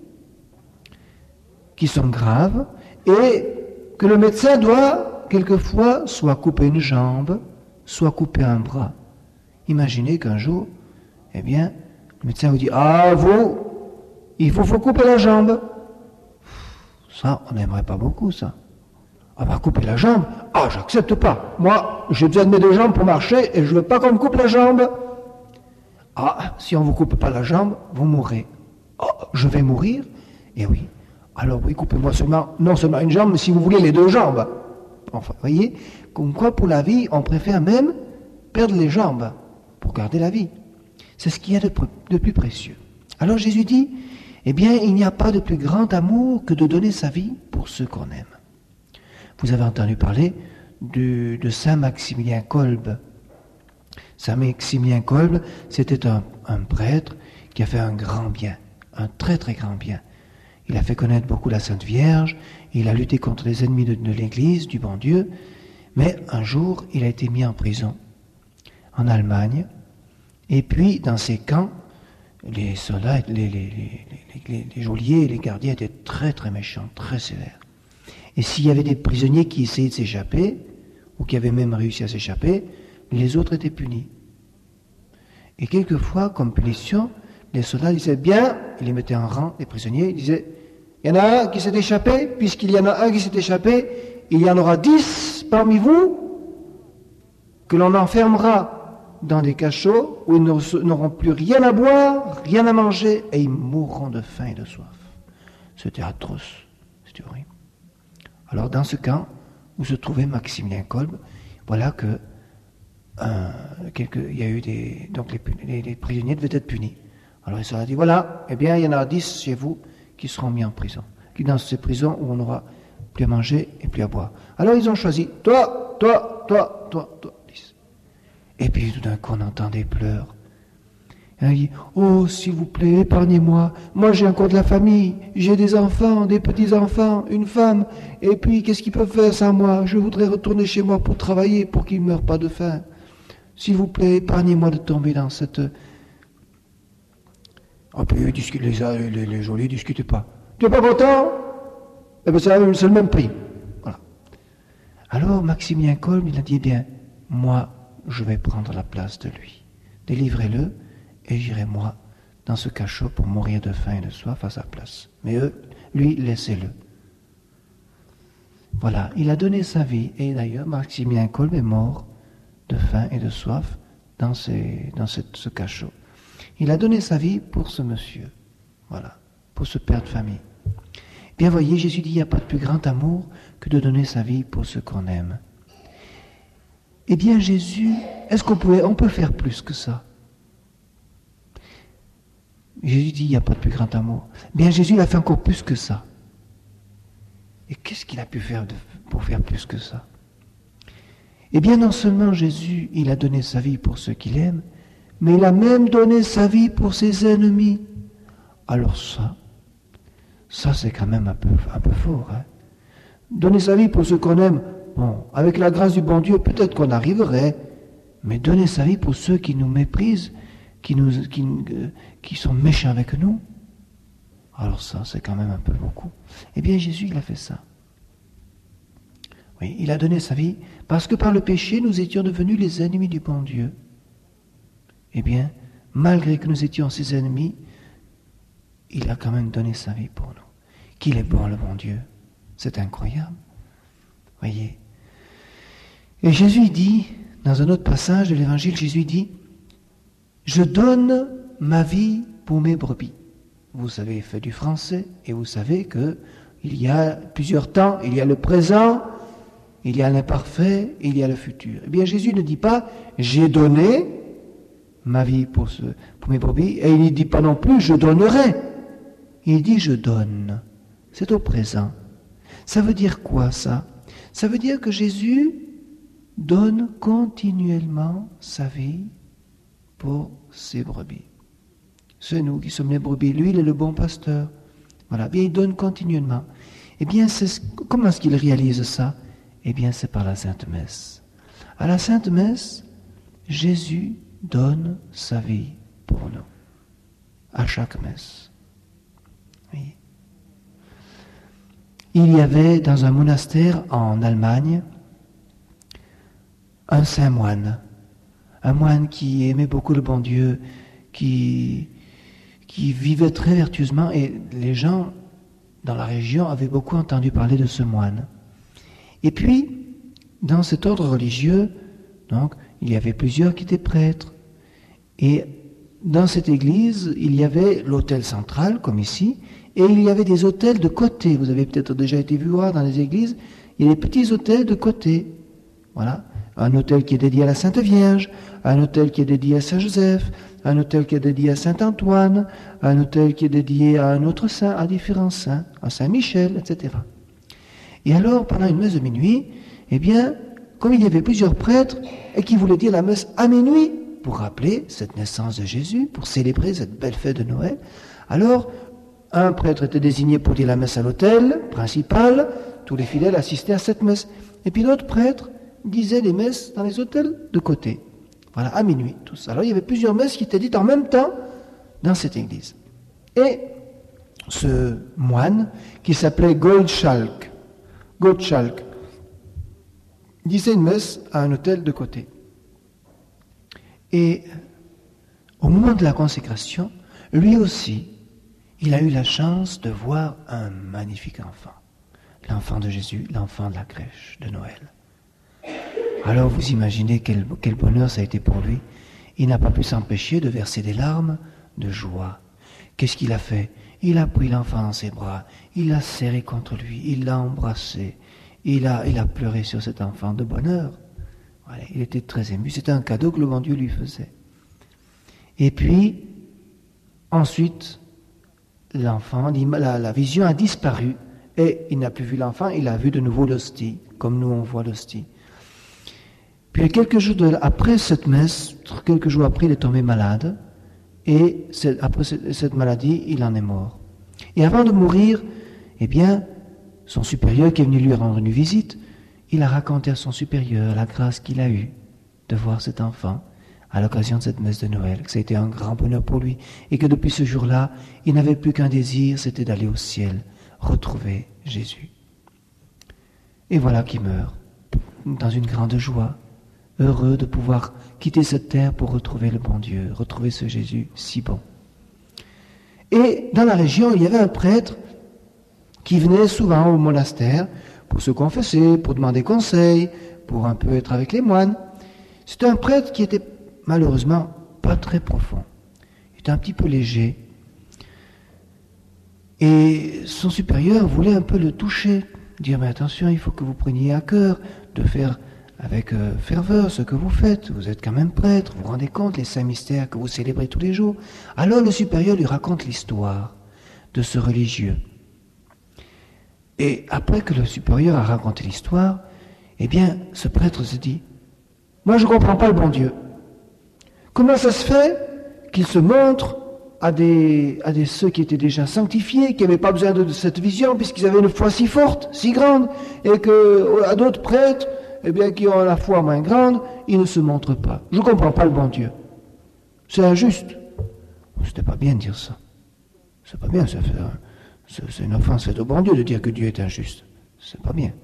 qui sont graves et que le médecin doit quelquefois soit couper une jambe, soit couper un bras. Imaginez qu'un jour, eh bien, le médecin vous dit, ah vous, il faut, faut couper la jambe. Ça, on n'aimerait pas beaucoup ça. On va couper la jambe. Ah, j'accepte pas. Moi, j'ai besoin de mes deux jambes pour marcher et je veux pas qu'on me coupe la jambe. Ah, si on vous coupe pas la jambe, vous mourrez. Oh, je vais mourir? Eh oui. Alors oui, coupez-moi seulement, non seulement une jambe, mais si vous voulez les deux jambes. Enfin, vous voyez, comme quoi pour la vie, on préfère même perdre les jambes pour garder la vie. C'est ce qu'il y a de, de plus précieux. Alors Jésus dit, eh bien, il n'y a pas de plus grand amour que de donner sa vie pour ceux qu'on aime. Vous avez entendu parler de, de Saint Maximilien Kolbe. Saint Maximilien Kolbe, c'était un, un prêtre qui a fait un grand bien, un très très grand bien. Il a fait connaître beaucoup la Sainte Vierge, il a lutté contre les ennemis de, de l'Église, du bon Dieu, mais un jour, il a été mis en prison en Allemagne, et puis dans ces camps, les soldats, les, les, les, les, les geôliers et les gardiens étaient très très méchants, très sévères. Et s'il y avait des prisonniers qui essayaient de s'échapper, ou qui avaient même réussi à s'échapper, les autres étaient punis. Et quelquefois, comme punition, les soldats disaient bien, ils les mettaient en rang, les prisonniers, ils disaient, il y en a un qui s'est échappé, puisqu'il y en a un qui s'est échappé, il y en aura dix parmi vous que l'on enfermera dans des cachots où ils n'auront plus rien à boire, rien à manger, et ils mourront de faim et de soif. C'était atroce, c'était horrible. Alors dans ce camp où se trouvait Maximilien Kolbe, voilà que euh, quelques, il y a eu des, donc les, les, les prisonniers devaient être punis. Alors il a dit, voilà, eh bien il y en a dix chez vous qui seront mis en prison, qui dans ces prisons où on n'aura plus à manger et plus à boire. Alors ils ont choisi, toi, toi, toi, toi, toi, dix. Et puis tout d'un coup on entend des pleurs. Et on dit, oh s'il vous plaît, épargnez-moi, moi j'ai encore de la famille, j'ai des enfants, des petits-enfants, une femme, et puis qu'est-ce qu'ils peuvent faire sans moi? Je voudrais retourner chez moi pour travailler, pour qu'ils ne meurent pas de faim. S'il vous plaît, épargnez-moi de tomber dans cette... Oh, puis les, les, les, les geôliers ne discutaient pas. Tu n'es pas content? Eh bien, c'est le même prix. Voilà. Alors, Maximilien Kolbe, il a dit, eh bien, moi, je vais prendre la place de lui. Délivrez-le, et j'irai, moi, dans ce cachot pour mourir de faim et de soif à sa place. Mais eux, lui, laissez-le. Voilà, il a donné sa vie. Et d'ailleurs, Maximilien Kolbe est mort de faim et de soif dans, ces, dans cette, ce cachot. Il a donné sa vie pour ce monsieur, voilà, pour ce père de famille. Bien, voyez, Jésus dit, il n'y a pas de plus grand amour que de donner sa vie pour ceux qu'on aime. Eh bien, Jésus, est-ce qu'on pouvait, on peut faire plus que ça? Jésus dit, il n'y a pas de plus grand amour. Bien, Jésus, il a fait encore plus que ça. Et qu'est-ce qu'il a pu faire de, pour faire plus que ça? Eh bien, non seulement Jésus, il a donné sa vie pour ceux qu'il aime, mais il a même donné sa vie pour ses ennemis. Alors ça, ça c'est quand même un peu, un peu fort. Hein? Donner sa vie pour ceux qu'on aime, bon, avec la grâce du bon Dieu, peut-être qu'on arriverait, mais donner sa vie pour ceux qui nous méprisent, qui, nous, qui, euh, qui sont méchants avec nous, alors ça, c'est quand même un peu beaucoup. Eh bien, Jésus, il a fait ça. Oui, il a donné sa vie parce que par le péché, nous étions devenus les ennemis du bon Dieu. Eh bien, malgré que nous étions ses ennemis, il a quand même donné sa vie pour nous. Qu'il est bon, le bon Dieu. C'est incroyable. Voyez. Et Jésus dit, dans un autre passage de l'Évangile, Jésus dit, « Je donne ma vie pour mes brebis. » Vous savez fait du français et vous savez que il y a plusieurs temps, il y a le présent, il y a l'imparfait, il y a le futur. Eh bien, Jésus ne dit pas « j'ai donné ma vie pour, ce, pour mes brebis » et il ne dit pas non plus « je donnerai ». Il dit « je donne ». C'est au présent. Ça veut dire quoi ça? Ça veut dire que Jésus donne continuellement sa vie pour ses brebis. C'est nous qui sommes les brebis. Lui, il est le bon pasteur. Voilà. Bien, il donne continuellement. Eh bien, c'est, comment est-ce qu'il réalise ça? Eh bien, c'est par la Sainte Messe. À la Sainte Messe, Jésus donne sa vie pour nous. À chaque messe. Oui. Il y avait dans un monastère en Allemagne un saint moine. Un moine qui aimait beaucoup le bon Dieu, qui... qui vivait très vertueusement, et les gens dans la région avaient beaucoup entendu parler de ce moine. Et puis, dans cet ordre religieux, donc, il y avait plusieurs qui étaient prêtres. Et dans cette église, il y avait l'autel central, comme ici, et il y avait des autels de côté. Vous avez peut-être déjà été vu voir dans les églises, il y a des petits autels de côté. Voilà. Un autel qui est dédié à la Sainte Vierge, un autel qui est dédié à Saint Joseph, un autel qui est dédié à Saint Antoine, un autel qui est dédié à un autre saint, à différents saints, à Saint Michel, et cetera. Et alors, pendant une messe de minuit, eh bien, comme il y avait plusieurs prêtres et qui voulaient dire la messe à minuit pour rappeler cette naissance de Jésus, pour célébrer cette belle fête de Noël, alors un prêtre était désigné pour dire la messe à l'autel principal, tous les fidèles assistaient à cette messe, et puis l'autre prêtre disait les messes dans les autels de côté. Voilà, à minuit, tout ça. Alors il y avait plusieurs messes qui étaient dites en même temps dans cette église. Et ce moine, qui s'appelait Goldschalk, Goldschalk, disait une messe à un autel de côté. Et au moment de la consécration, lui aussi, il a eu la chance de voir un magnifique enfant. L'enfant de Jésus, l'enfant de la crèche de Noël. Alors vous imaginez quel, quel bonheur ça a été pour lui. Il n'a pas pu s'empêcher de verser des larmes de joie. Qu'est-ce qu'il a fait? Il a pris l'enfant dans ses bras, il l'a serré contre lui, il l'a embrassé, il a, il a pleuré sur cet enfant de bonheur. Voilà, il était très ému, c'était un cadeau que le bon Dieu lui faisait. Et puis, ensuite, l'enfant, la, la vision a disparu, et il n'a plus vu l'enfant, il a vu de nouveau l'hostie, comme nous on voit l'hostie. Puis quelques jours de, après cette messe, quelques jours après, il est tombé malade, et après cette maladie, il en est mort. Et avant de mourir, eh bien, son supérieur qui est venu lui rendre une visite, il a raconté à son supérieur la grâce qu'il a eue de voir cet enfant à l'occasion de cette messe de Noël, que ça a été un grand bonheur pour lui, et que depuis ce jour-là, il n'avait plus qu'un désir, c'était d'aller au ciel, retrouver Jésus. Et voilà qu'il meurt, dans une grande joie, heureux de pouvoir quitter cette terre pour retrouver le bon Dieu, retrouver ce Jésus si bon. Et dans la région, il y avait un prêtre qui venait souvent au monastère pour se confesser, pour demander conseil, pour un peu être avec les moines. C'était un prêtre qui était malheureusement pas très profond. Il était un petit peu léger. Et son supérieur voulait un peu le toucher, dire, mais attention, il faut que vous preniez à cœur de faire avec euh, ferveur ce que vous faites. Vous êtes quand même prêtre, vous vous rendez compte, les saints mystères que vous célébrez tous les jours. Alors le supérieur lui raconte l'histoire de ce religieux. Et après que le supérieur a raconté l'histoire, eh bien, ce prêtre se dit, moi je ne comprends pas le bon Dieu. Comment ça se fait qu'il se montre à des, à des ceux qui étaient déjà sanctifiés, qui n'avaient pas besoin de, de cette vision, puisqu'ils avaient une foi si forte, si grande, et que à d'autres prêtres, eh bien, qui ont la foi moins grande, ils ne se montrent pas. Je ne comprends pas le bon Dieu. C'est injuste. C'était pas bien de dire ça. C'est pas bien, ça fait un, c'est, c'est une offense faite au bon Dieu de dire que Dieu est injuste. C'est pas bien.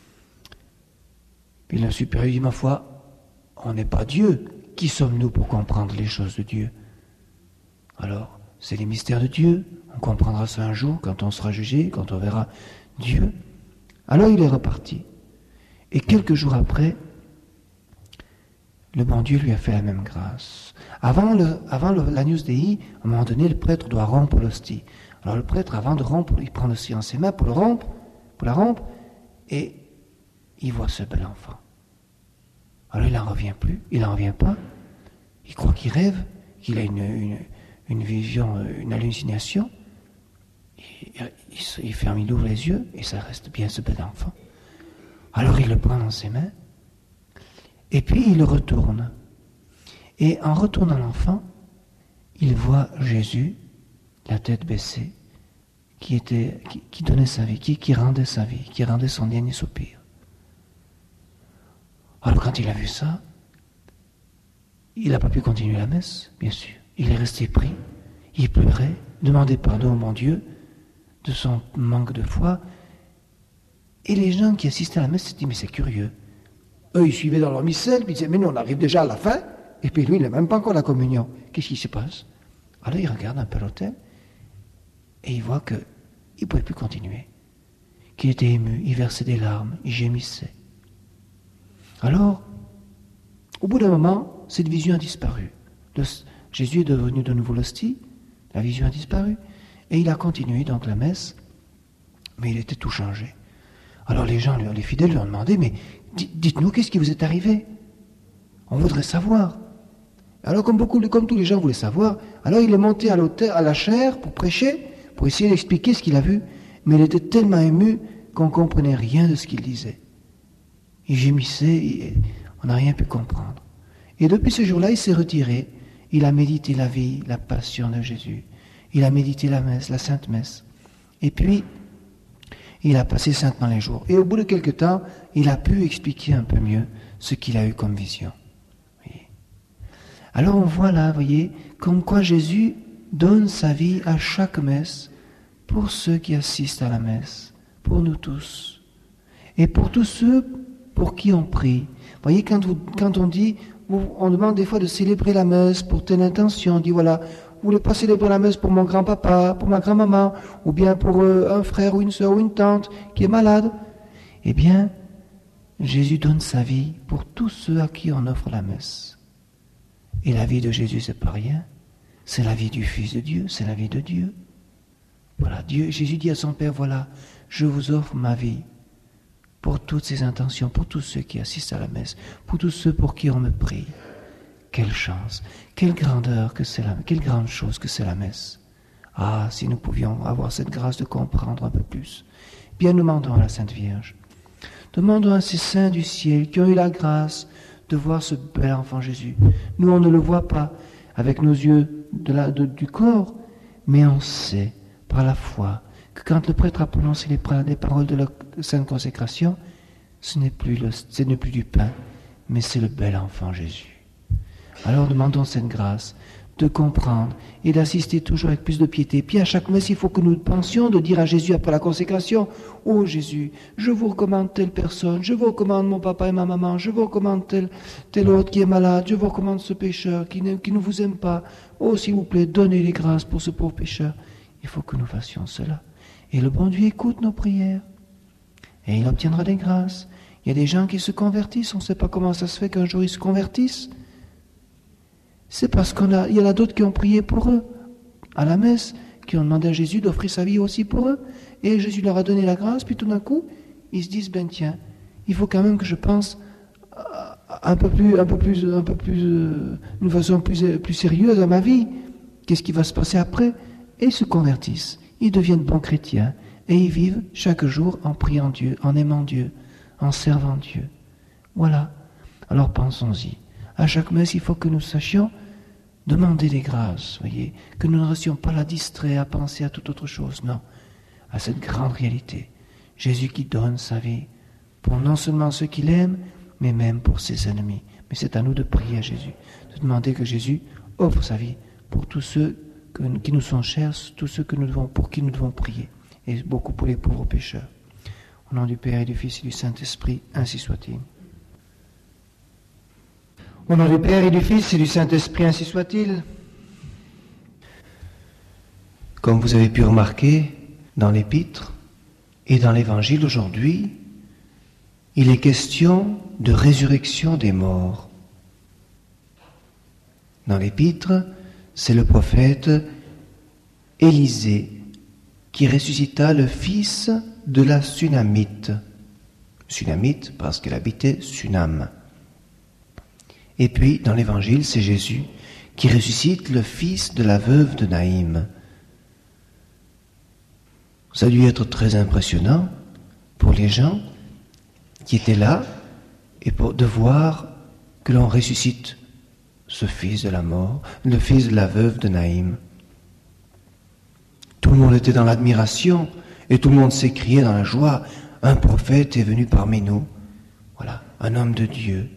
Puis le supérieur dit, ma foi, on n'est pas Dieu. Qui sommes-nous pour comprendre les choses de Dieu? Alors, c'est les mystères de Dieu. On comprendra ça un jour, quand on sera jugé, quand on verra Dieu. Alors il est reparti. Et quelques jours après, le bon Dieu lui a fait la même grâce. Avant, le, avant le, l'Agnus Dei, à un moment donné, le prêtre doit rompre l'hostie. Alors le prêtre, avant de rompre, il prend l'hostie en ses mains pour le rompre, pour la rompre, et il voit ce bel enfant. Alors il n'en revient plus, il n'en revient pas. Il croit qu'il rêve, qu'il a une, une, une vision, une hallucination. Il, il, il ferme, il ouvre les yeux, et ça reste bien ce bel enfant. Alors il le prend dans ses mains, et puis il le retourne. Et en retournant l'enfant, il voit Jésus, la tête baissée, qui, était, qui, qui donnait sa vie, qui, qui rendait sa vie, qui rendait son dernier soupir. Alors quand il a vu ça, il n'a pas pu continuer la messe, bien sûr. Il est resté pris, il pleurait, demandait pardon au bon Dieu de son manque de foi. Et les gens qui assistaient à la messe se disaient, mais c'est curieux. Eux, ils suivaient dans leur missel, puis ils disaient, mais nous, on arrive déjà à la fin, et puis lui, il n'a même pas encore la communion. Qu'est-ce qui se passe? Alors il regarde un peu l'autel, et il voit qu'il ne pouvait plus continuer, qu'il était ému, il versait des larmes, il gémissait. Alors, au bout d'un moment, cette vision a disparu. Le, Jésus est devenu de nouveau l'hostie, la vision a disparu, et il a continué donc la messe, mais il était tout changé. Alors les gens, les fidèles lui ont demandé, mais dites-nous, qu'est-ce qui vous est arrivé? On voudrait savoir. Alors comme, beaucoup, comme tous les gens voulaient savoir, alors il est monté à l'autel, à la chaire pour prêcher, pour essayer d'expliquer ce qu'il a vu, mais il était tellement ému qu'on ne comprenait rien de ce qu'il disait. Il gémissait, et on n'a rien pu comprendre. Et depuis ce jour-là, il s'est retiré, il a médité la vie, la passion de Jésus, il a médité la messe, la sainte messe. Et puis, il a passé saintement les jours. Et au bout de quelque temps, il a pu expliquer un peu mieux ce qu'il a eu comme vision. Voyez. Alors on voit là, vous voyez, comme quoi Jésus donne sa vie à chaque messe pour ceux qui assistent à la messe, pour nous tous. Et pour tous ceux pour qui on prie. Vous voyez, quand, vous, quand on dit, on demande des fois de célébrer la messe pour telle intention, on dit voilà, vous voulez pas célébrer la messe pour mon grand-papa, pour ma grand-maman, ou bien pour euh, un frère ou une soeur ou une tante qui est malade. Eh bien, Jésus donne sa vie pour tous ceux à qui on offre la messe. Et la vie de Jésus, c'est pas rien. C'est la vie du Fils de Dieu, c'est la vie de Dieu. Voilà, Dieu, Jésus dit à son Père, voilà, je vous offre ma vie pour toutes ces intentions, pour tous ceux qui assistent à la messe, pour tous ceux pour qui on me prie. Quelle chance, quelle grandeur que c'est la, quelle grande chose que c'est la messe. Ah, si nous pouvions avoir cette grâce de comprendre un peu plus. Bien, demandons à la Sainte Vierge. Demandons à ces saints du ciel qui ont eu la grâce de voir ce bel enfant Jésus. Nous, on ne le voit pas avec nos yeux de la, de, du corps, mais on sait par la foi que quand le prêtre a prononcé les, les paroles de la Sainte Consécration, ce n'est plus, le, ce n'est plus du pain, mais c'est le bel enfant Jésus. Alors demandons cette grâce de comprendre et d'assister toujours avec plus de piété. Puis à chaque messe, il faut que nous pensions de dire à Jésus après la consécration, « Oh Jésus, je vous recommande telle personne, je vous recommande mon papa et ma maman, je vous recommande tel, tel autre qui est malade, je vous recommande ce pécheur qui ne, qui ne vous aime pas. Oh s'il vous plaît, donnez les grâces pour ce pauvre pécheur. » Il faut que nous fassions cela. Et le bon Dieu écoute nos prières. Et il obtiendra des grâces. Il y a des gens qui se convertissent, on ne sait pas comment ça se fait qu'un jour ils se convertissent. C'est parce qu'il y en a d'autres qui ont prié pour eux, à la messe, qui ont demandé à Jésus d'offrir sa vie aussi pour eux. Et Jésus leur a donné la grâce, puis tout d'un coup, ils se disent, ben tiens, il faut quand même que je pense un peu plus, un peu plus, un peu plus, euh, d'une façon plus, plus sérieuse à ma vie. Qu'est-ce qui va se passer après? Et ils se convertissent, ils deviennent bons chrétiens, et ils vivent chaque jour en priant Dieu, en aimant Dieu, en servant Dieu. Voilà. Alors pensons-y. À chaque messe, il faut que nous sachions demander des grâces, voyez, que nous ne restions pas là distraits à penser à toute autre chose, non, à cette grande réalité. Jésus qui donne sa vie pour non seulement ceux qu'il aime, mais même pour ses ennemis. Mais c'est à nous de prier à Jésus, de demander que Jésus offre sa vie pour tous ceux que, qui nous sont chers, tous ceux que nous devons, pour qui nous devons prier, et beaucoup pour les pauvres pécheurs. Au nom du Père et du Fils et du Saint-Esprit, ainsi soit-il. Au nom du Père et du Fils et du Saint-Esprit, ainsi soit-il. Comme vous avez pu remarquer dans l'Épître et dans l'Évangile aujourd'hui, il est question de résurrection des morts. Dans l'Épître, c'est le prophète Élisée qui ressuscita le fils de la Sunamite. Sunamite parce qu'elle habitait Sunam. Et puis, dans l'Évangile, c'est Jésus qui ressuscite le fils de la veuve de Naïm. Ça a dû être très impressionnant pour les gens qui étaient là et pour, de voir que l'on ressuscite ce fils de la mort, le fils de la veuve de Naïm. Tout le monde était dans l'admiration et tout le monde s'écriait dans la joie, un prophète est venu parmi nous. Voilà, un homme de Dieu.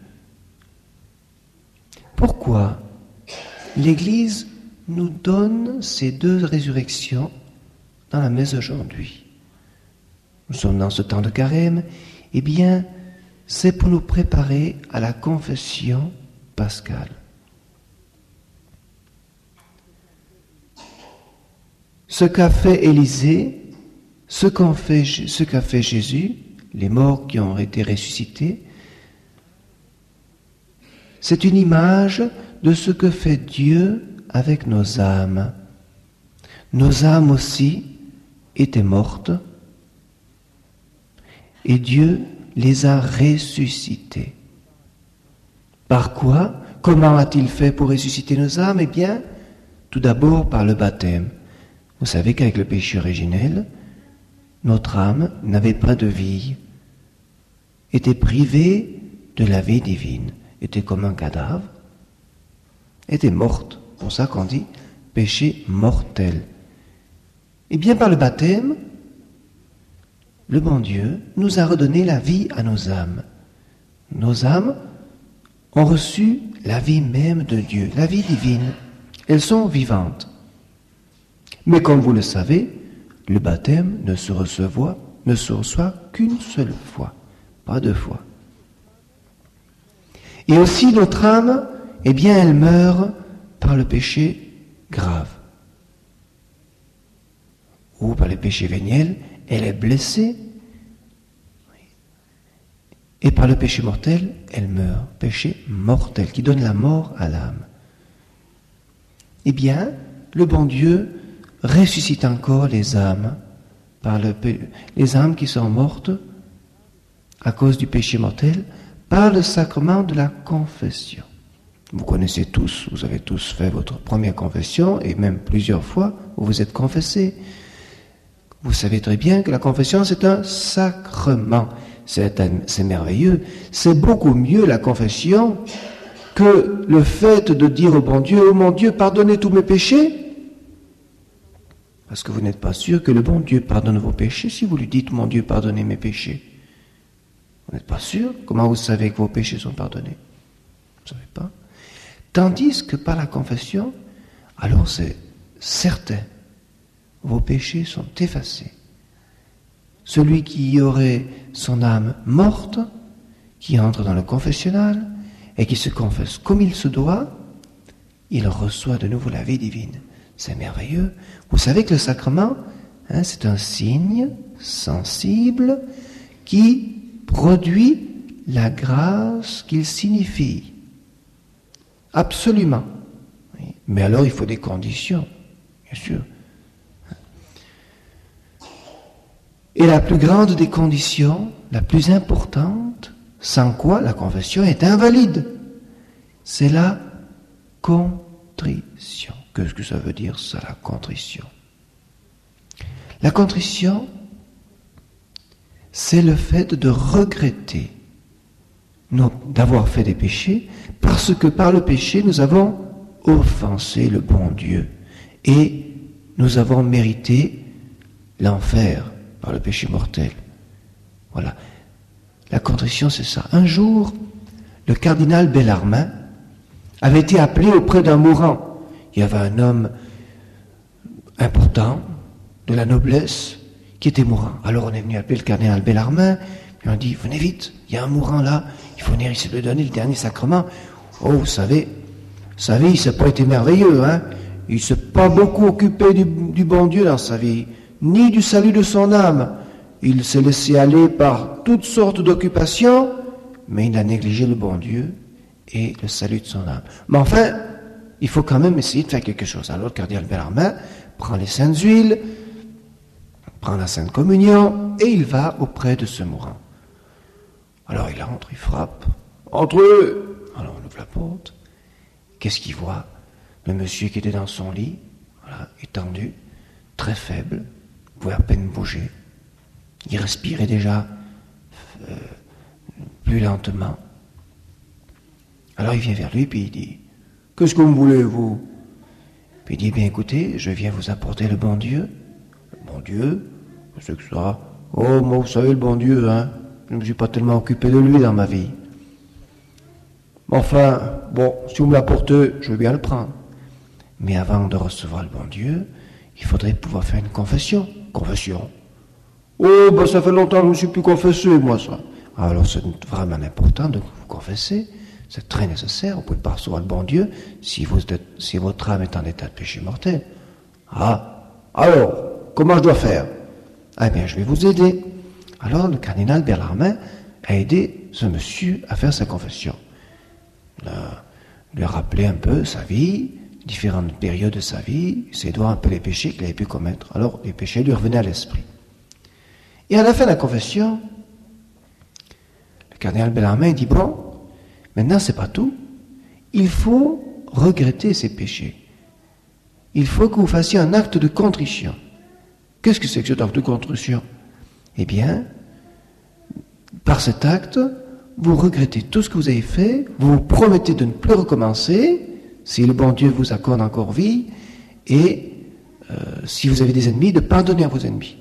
Pourquoi l'Église nous donne ces deux résurrections dans la messe aujourd'hui? Nous sommes dans ce temps de carême, eh bien, c'est pour nous préparer à la confession pascale. Ce qu'a fait Élisée, ce qu'a fait, ce qu'a fait Jésus, les morts qui ont été ressuscités, c'est une image de ce que fait Dieu avec nos âmes. Nos âmes aussi étaient mortes et Dieu les a ressuscitées. Par quoi? Comment a-t-il fait pour ressusciter nos âmes? Eh bien, tout d'abord par le baptême. Vous savez qu'avec le péché originel, notre âme n'avait pas de vie, était privée de la vie divine, était comme un cadavre, était morte. C'est pour ça qu'on dit péché mortel. Et bien par le baptême, le bon Dieu nous a redonné la vie à nos âmes. Nos âmes ont reçu la vie même de Dieu, la vie divine. Elles sont vivantes. Mais comme vous le savez, le baptême ne se reçoit, ne se reçoit qu'une seule fois, pas deux fois. Et aussi notre âme, eh bien, elle meurt par le péché grave. Ou par le péché véniel, elle est blessée. Et par le péché mortel, elle meurt. Péché mortel, qui donne la mort à l'âme. Eh bien, le bon Dieu ressuscite encore les âmes, par le, les âmes qui sont mortes à cause du péché mortel, par le sacrement de la confession. Vous connaissez tous, vous avez tous fait votre première confession, et même plusieurs fois, vous vous êtes confessés. Vous savez très bien que la confession, c'est un sacrement. C'est, un, c'est merveilleux. C'est beaucoup mieux la confession que le fait de dire au bon Dieu, « Oh mon Dieu, pardonnez tous mes péchés ». Parce que vous n'êtes pas sûr que le bon Dieu pardonne vos péchés si vous lui dites « Mon Dieu, pardonnez mes péchés ». Vous n'êtes pas sûr? Comment vous savez que vos péchés sont pardonnés? Vous ne savez pas. Tandis que par la confession, alors c'est certain, vos péchés sont effacés. Celui qui aurait son âme morte, qui entre dans le confessionnal et qui se confesse comme il se doit, il reçoit de nouveau la vie divine. C'est merveilleux. Vous savez que le sacrement, hein, c'est un signe sensible qui produit la grâce qu'il signifie. Absolument. Mais alors il faut des conditions, bien sûr. Et la plus grande des conditions, la plus importante, sans quoi la confession est invalide, c'est la contrition. Qu'est-ce que ça veut dire, ça, la contrition? La contrition, c'est le fait de regretter d'avoir fait des péchés, parce que par le péché, nous avons offensé le bon Dieu et nous avons mérité l'enfer par le péché mortel. Voilà. La contrition, c'est ça. Un jour, le cardinal Bellarmin avait été appelé auprès d'un mourant. Il y avait un homme important, de la noblesse, qui était mourant. Alors on est venu appeler le cardinal Bellarmin, puis on dit, venez vite, il y a un mourant là, il faut venir ici lui donner le dernier sacrement. Oh, vous savez, sa vie, ça n'a pas été merveilleux, hein. Il ne s'est pas beaucoup occupé du, du bon Dieu dans sa vie, ni du salut de son âme. Il s'est laissé aller par toutes sortes d'occupations, mais il a négligé le bon Dieu et le salut de son âme. Mais enfin, il faut quand même essayer de faire quelque chose. Alors le cardinal Bellarmin prend les saintes huiles, prend la Sainte Communion, et il va auprès de ce mourant. Alors il entre, il frappe. Entrez! Alors on ouvre la porte. Qu'est-ce qu'il voit? Le monsieur qui était dans son lit, voilà, étendu, très faible, pouvait à peine bouger. Il respirait déjà euh, plus lentement. Alors il vient vers lui, puis il dit, « Qu'est-ce que vous voulez, vous ?» Puis il dit, « Bien écoutez, je viens vous apporter le bon Dieu. » Le bon Dieu, c'est que ça. Oh, moi, vous savez, le bon Dieu, hein, je ne me suis pas tellement occupé de lui dans ma vie. Enfin, bon, si vous me l'apportez, je veux bien le prendre. Mais avant de recevoir le bon Dieu, il faudrait pouvoir faire une confession. Confession. Oh, ben ça fait longtemps que je ne me suis plus confessé, moi, ça. Alors c'est vraiment important de vous confesser. C'est très nécessaire. Vous ne pouvez pas recevoir le bon Dieu si, vous êtes, si votre âme est en état de péché mortel. Ah, alors, comment je dois faire? Eh bien, je vais vous aider. Alors, le cardinal Bellarmin a aidé ce monsieur à faire sa confession. Il a, lui a rappelé un peu sa vie, différentes périodes de sa vie, essayer de voir un peu les péchés qu'il avait pu commettre. Alors, les péchés lui revenaient à l'esprit. Et à la fin de la confession, le cardinal Bellarmin dit, bon, maintenant, c'est pas tout. Il faut regretter ses péchés. Il faut que vous fassiez un acte de contrition. Qu'est-ce que c'est que cet acte de contrition? Eh bien, par cet acte, vous regrettez tout ce que vous avez fait, vous vous promettez de ne plus recommencer, si le bon Dieu vous accorde encore vie, et euh, si vous avez des ennemis, de pardonner à vos ennemis.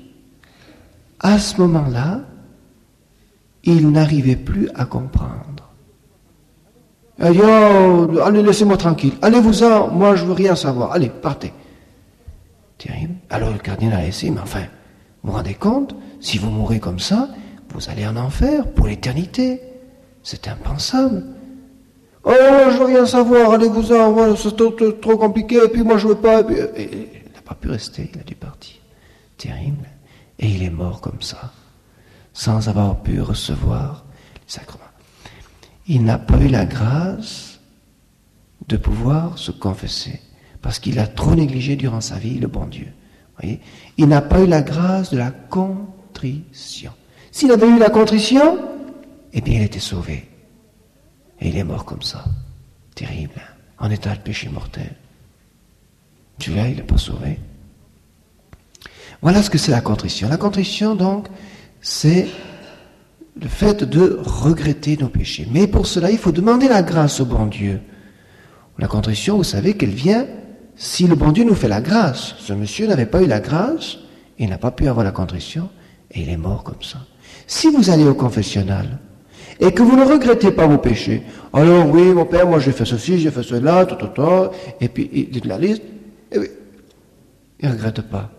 À ce moment-là, il n'arrivait plus à comprendre. Il dit, oh, allez, laissez-moi tranquille. Allez-vous-en, moi je veux rien savoir. Allez, partez. Terrible. Alors le cardinal a essayé, mais enfin, vous vous rendez compte, si vous mourrez comme ça, vous allez en enfer pour l'éternité. C'est impensable. Oh, je veux rien savoir, allez-vous-en, voilà, c'est trop, trop, trop compliqué, et puis moi je veux pas. Et puis, et, et, il n'a pas pu rester, il a dû partir. Terrible. Et il est mort comme ça, sans avoir pu recevoir les sacrements. Il n'a pas eu la grâce de pouvoir se confesser, parce qu'il a trop négligé durant sa vie le bon Dieu. Voyez, il n'a pas eu la grâce de la contrition. S'il avait eu la contrition, eh bien il était sauvé. Et il est mort comme ça. Terrible, hein, en état de péché mortel. Celui-là, il n'est pas sauvé. Voilà ce que c'est la contrition. La contrition, donc, c'est le fait de regretter nos péchés. Mais pour cela, il faut demander la grâce au bon Dieu. La contrition, vous savez qu'elle vient si le bon Dieu nous fait la grâce. Ce monsieur n'avait pas eu la grâce, il n'a pas pu avoir la contrition, et il est mort comme ça. Si vous allez au confessionnal, et que vous ne regrettez pas vos péchés, alors oui, mon père, moi j'ai fait ceci, j'ai fait cela, tout, tout, tout, et puis il dit de la liste, et oui, il ne regrette pas.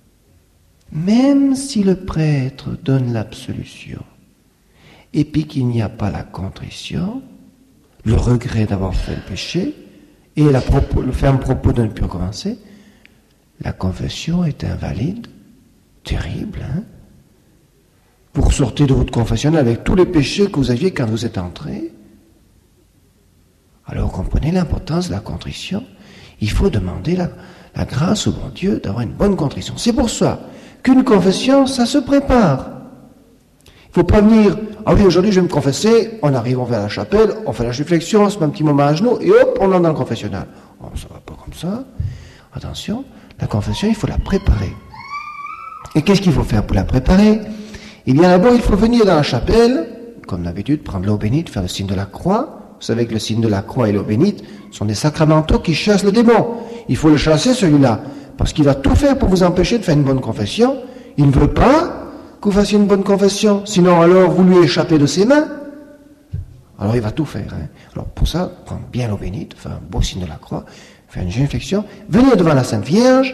Même si le prêtre donne l'absolution, et puis qu'il n'y a pas la contrition, le regret d'avoir fait le péché, et la propos, le ferme propos de ne plus recommencer, la confession est invalide, terrible, hein? Vous ressortez de votre confessionnal avec tous les péchés que vous aviez quand vous êtes entré. Alors vous comprenez l'importance de la contrition. Il faut demander la, la grâce au bon Dieu d'avoir une bonne contrition. C'est pour ça qu'une confession, ça se prépare. Il ne faut pas venir, ah oui, aujourd'hui je vais me confesser, on arrive, on va à la chapelle, on fait la réflexion, on se met un petit moment à genoux, et hop, on entre dans le confessionnal. Oh, ça ne va pas comme ça. Attention, la confession, il faut la préparer. Et qu'est-ce qu'il faut faire pour la préparer? Eh bien, d'abord, il faut venir dans la chapelle, comme d'habitude, prendre l'eau bénite, faire le signe de la croix. Vous savez que le signe de la croix et l'eau bénite sont des sacramentaux qui chassent le démon. Il faut le chasser, celui-là, parce qu'il va tout faire pour vous empêcher de faire une bonne confession. Il ne veut pas que vous fassiez une bonne confession, sinon alors vous lui échappez de ses mains. Alors il va tout faire. Hein. Alors pour ça, prendre bien l'eau bénite, faire un beau signe de la croix, faire une génuflexion, venir devant la Sainte Vierge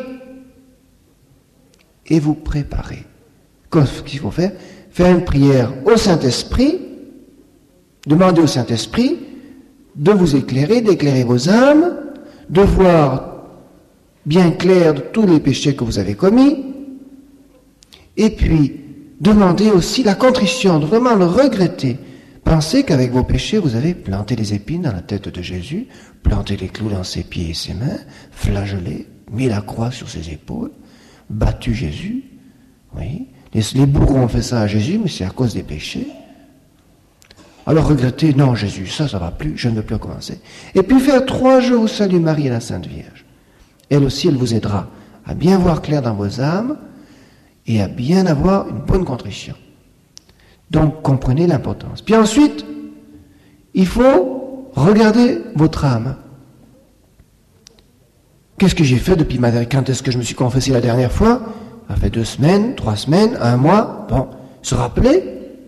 et vous préparer. Qu'est-ce qu'il faut faire? Faire une prière au Saint-Esprit, demander au Saint-Esprit de vous éclairer, d'éclairer vos âmes, de voir bien clair de tous les péchés que vous avez commis, et puis demandez aussi la contrition, de vraiment le regretter. Pensez qu'avec vos péchés, vous avez planté des épines dans la tête de Jésus, planté les clous dans ses pieds et ses mains, flagellé, mis la croix sur ses épaules, battu Jésus. Oui, les, les bourreaux ont fait ça à Jésus, mais c'est à cause des péchés. Alors regrettez, non Jésus, ça, ça va plus, je ne veux plus recommencer. Et puis faire trois jours au salut Marie et la Sainte Vierge. Elle aussi, elle vous aidera à bien voir clair dans vos âmes, et à bien avoir une bonne contrition. Donc, comprenez l'importance. Puis ensuite, il faut regarder votre âme. Qu'est-ce que j'ai fait depuis ma dernière... Quand est-ce que je me suis confessé la dernière fois? Ça fait deux semaines, trois semaines, un mois. Bon, se rappeler?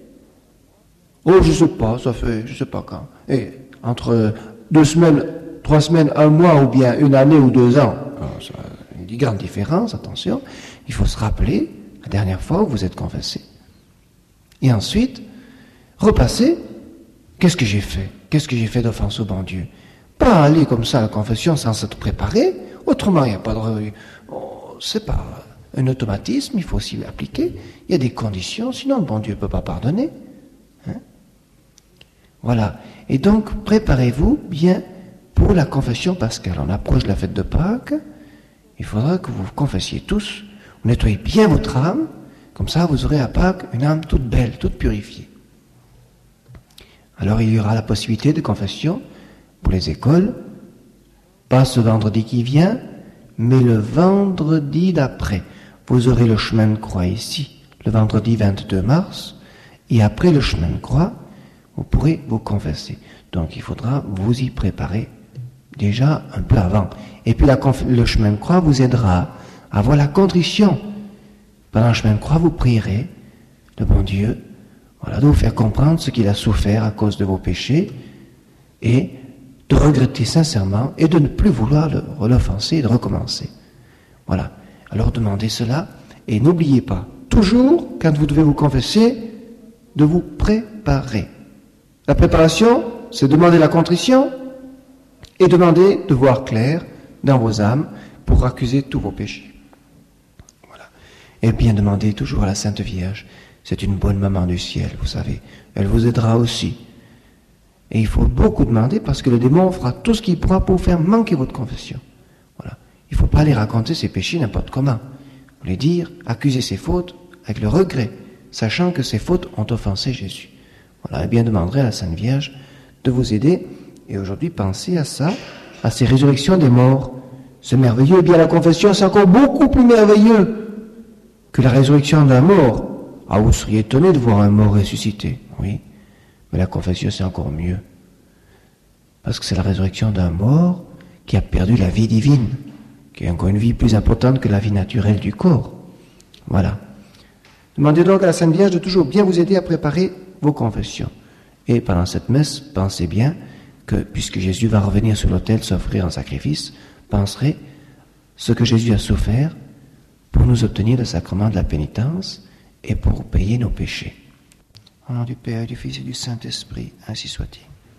Oh, je ne sais pas, ça fait, je ne sais pas quand. Et entre deux semaines, trois semaines, un mois, ou bien une année ou deux ans, alors, ça, une grande différence, attention. Il faut se rappeler la dernière fois où vous êtes confessé. Et ensuite, repasser, qu'est-ce que j'ai fait? Qu'est-ce que j'ai fait d'offense au bon Dieu? Pas aller comme ça à la confession sans se préparer, autrement il n'y a pas de... Oh, c'est pas un automatisme, il faut aussi l'appliquer. Il y a des conditions, sinon le bon Dieu ne peut pas pardonner. Hein? Voilà. Et donc, préparez-vous bien pour la confession pascale. On approche de la fête de Pâques, il faudra que vous vous confessiez tous. Vous nettoyez bien votre âme, comme ça vous aurez à Pâques une âme toute belle, toute purifiée. Alors il y aura la possibilité de confession pour les écoles, pas ce vendredi qui vient, mais le vendredi d'après. Vous aurez le chemin de croix ici, le vendredi vingt-deux mars, et après le chemin de croix, vous pourrez vous confesser. Donc il faudra vous y préparer déjà un peu avant. Et puis la conf- le chemin de croix vous aidera à avoir la contrition. Pendant le chemin de croix, vous prierez le bon Dieu, voilà, de vous faire comprendre ce qu'il a souffert à cause de vos péchés et de regretter sincèrement et de ne plus vouloir le, l'offenser et de recommencer. Voilà. Alors demandez cela et n'oubliez pas, toujours, quand vous devez vous confesser, de vous préparer. La préparation, c'est demander la contrition et demander de voir clair dans vos âmes pour accuser tous vos péchés. Voilà. Et bien demander toujours à la Sainte Vierge. C'est une bonne maman du ciel, vous savez. Elle vous aidera aussi. Et il faut beaucoup demander parce que le démon fera tout ce qu'il pourra pour vous faire manquer votre confession. Voilà. Il ne faut pas aller raconter ses péchés n'importe comment. Vous les dire, accuser ses fautes avec le regret, sachant que ses fautes ont offensé Jésus. Voilà. Et bien demanderai à la Sainte Vierge de vous aider. Et aujourd'hui, pensez à ça, à ces résurrections des morts. C'est merveilleux. Et bien la confession, c'est encore beaucoup plus merveilleux que la résurrection d'un mort. Ah, vous seriez étonné de voir un mort ressuscité, oui. Mais la confession, c'est encore mieux. Parce que c'est la résurrection d'un mort qui a perdu la vie divine, qui a encore une vie plus importante que la vie naturelle du corps. Voilà. Demandez donc à la Sainte Vierge de toujours bien vous aider à préparer vos confessions. Et pendant cette messe, pensez bien que, puisque Jésus va revenir sur l'autel s'offrir en sacrifice, penserez ce que Jésus a souffert pour nous obtenir le sacrement de la pénitence et pour payer nos péchés. Au nom du Père, du Fils et du Saint-Esprit, ainsi soit-il.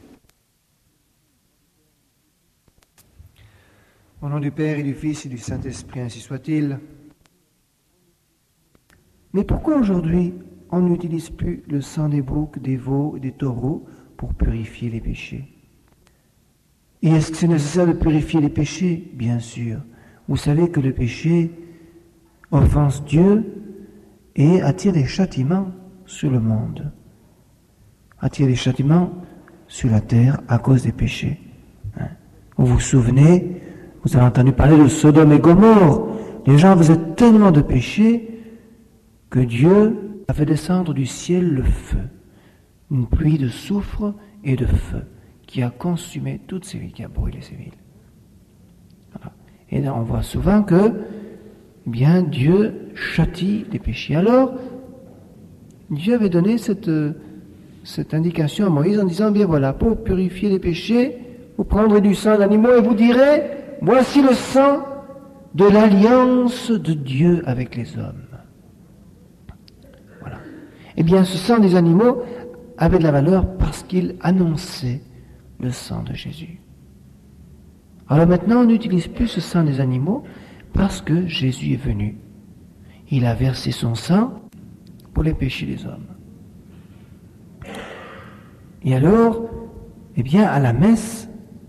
Au nom du Père et du Fils et du Saint-Esprit, ainsi soit-il. Mais pourquoi aujourd'hui on n'utilise plus le sang des boucs, des veaux et des taureaux pour purifier les péchés? Et est-ce que c'est nécessaire de purifier les péchés? Bien sûr. Vous savez que le péché offense Dieu et attire des châtiments sur le monde. Attire des châtiments sur la terre à cause des péchés. Hein? Vous vous souvenez, vous avez entendu parler de Sodome et Gomorrhe. Les gens faisaient tellement de péchés que Dieu a fait descendre du ciel le feu, une pluie de soufre et de feu qui a consumé toutes ces villes, qui a brûlé ces villes. Voilà. Et là, on voit souvent que eh bien, Dieu châtie les péchés. Alors, Dieu avait donné cette, cette indication à Moïse en disant, bien voilà, pour purifier les péchés, vous prendrez du sang d'animaux et vous direz, voici le sang de l'alliance de Dieu avec les hommes. Voilà. Eh bien, ce sang des animaux avait de la valeur parce qu'il annonçait le sang de Jésus. Alors maintenant, on n'utilise plus ce sang des animaux parce que Jésus est venu. Il a versé son sang pour les péchés des hommes. Et alors, eh bien, à la messe,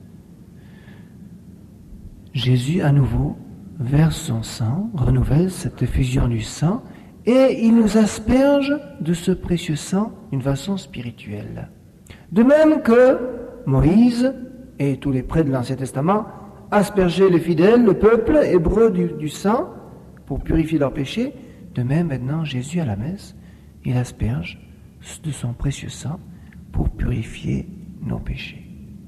Jésus, à nouveau, verse son sang, renouvelle cette effusion du sang, et il nous asperge de ce précieux sang d'une façon spirituelle. De même que Moïse et tous les prêtres de l'Ancien Testament aspergeaient les fidèles, le peuple hébreu du, du sang, pour purifier leurs péchés, de même maintenant Jésus à la messe, il asperge de son précieux sang pour purifier nos péchés.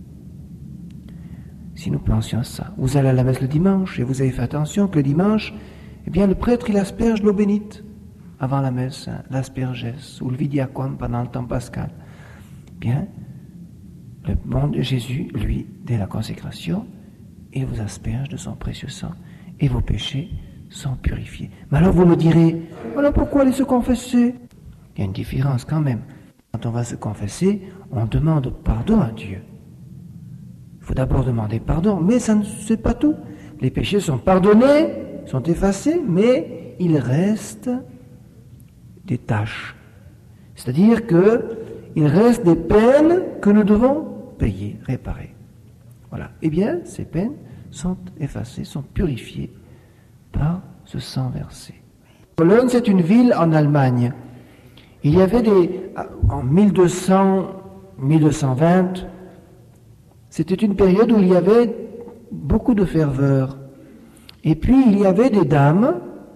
Si nous pensions à ça, vous allez à la messe le dimanche et vous avez fait attention que le dimanche, eh bien le prêtre il asperge l'eau bénite avant la messe, hein, l'asperges ou le vidiacum pendant le temps pascal. Bien, le bon Jésus, lui, dès la consécration, il vous asperge de son précieux sang et vos péchés sont purifiés. Mais alors vous me direz, voilà pourquoi aller se confesser? Il y a une différence quand même. Quand on va se confesser, on demande pardon à Dieu. Il faut d'abord demander pardon, mais ça ne c'est pas tout. Les péchés sont pardonnés, sont effacés, mais il reste des tâches. C'est-à-dire qu'il reste des peines que nous devons payer, réparer. Voilà. Eh bien, ces peines sont effacées, sont purifiées par ce sang versé. Cologne, c'est une ville en Allemagne. Il y avait des... En mille deux cents, mille deux cent vingt, c'était une période où il y avait beaucoup de ferveur. Et puis, il y avait des dames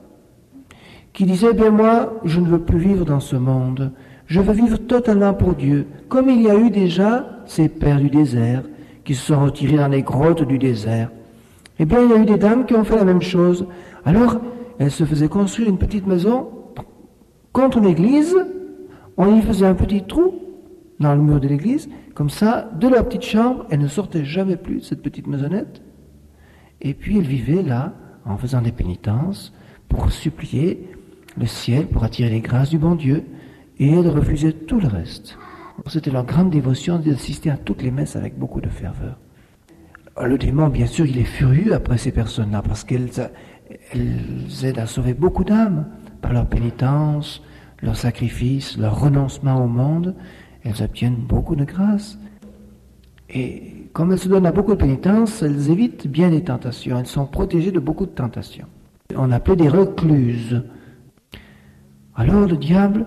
qui disaient, bien moi, je ne veux plus vivre dans ce monde. Je veux vivre totalement pour Dieu. Comme il y a eu déjà ces pères du désert qui se sont retirés dans les grottes du désert. Eh bien, il y a eu des dames qui ont fait la même chose. Alors, elles se faisaient construire une petite maison contre l'église. On y faisait un petit trou dans le mur de l'église. Comme ça, de leur petite chambre, elles ne sortaient jamais plus de cette petite maisonnette. Et puis, elles vivaient là, en faisant des pénitences, pour supplier le ciel, pour attirer les grâces du bon Dieu. Et elles refusaient tout le reste. C'était leur grande dévotion d'assister à toutes les messes avec beaucoup de ferveur. Le démon, bien sûr, il est furieux après ces personnes-là, parce qu'elles elles aident à sauver beaucoup d'âmes par leur pénitence, leur sacrifice, leur renoncement au monde. Elles obtiennent beaucoup de grâce. Et comme elles se donnent à beaucoup de pénitence, elles évitent bien les tentations. Elles sont protégées de beaucoup de tentations. On appelait des recluses. Alors le diable,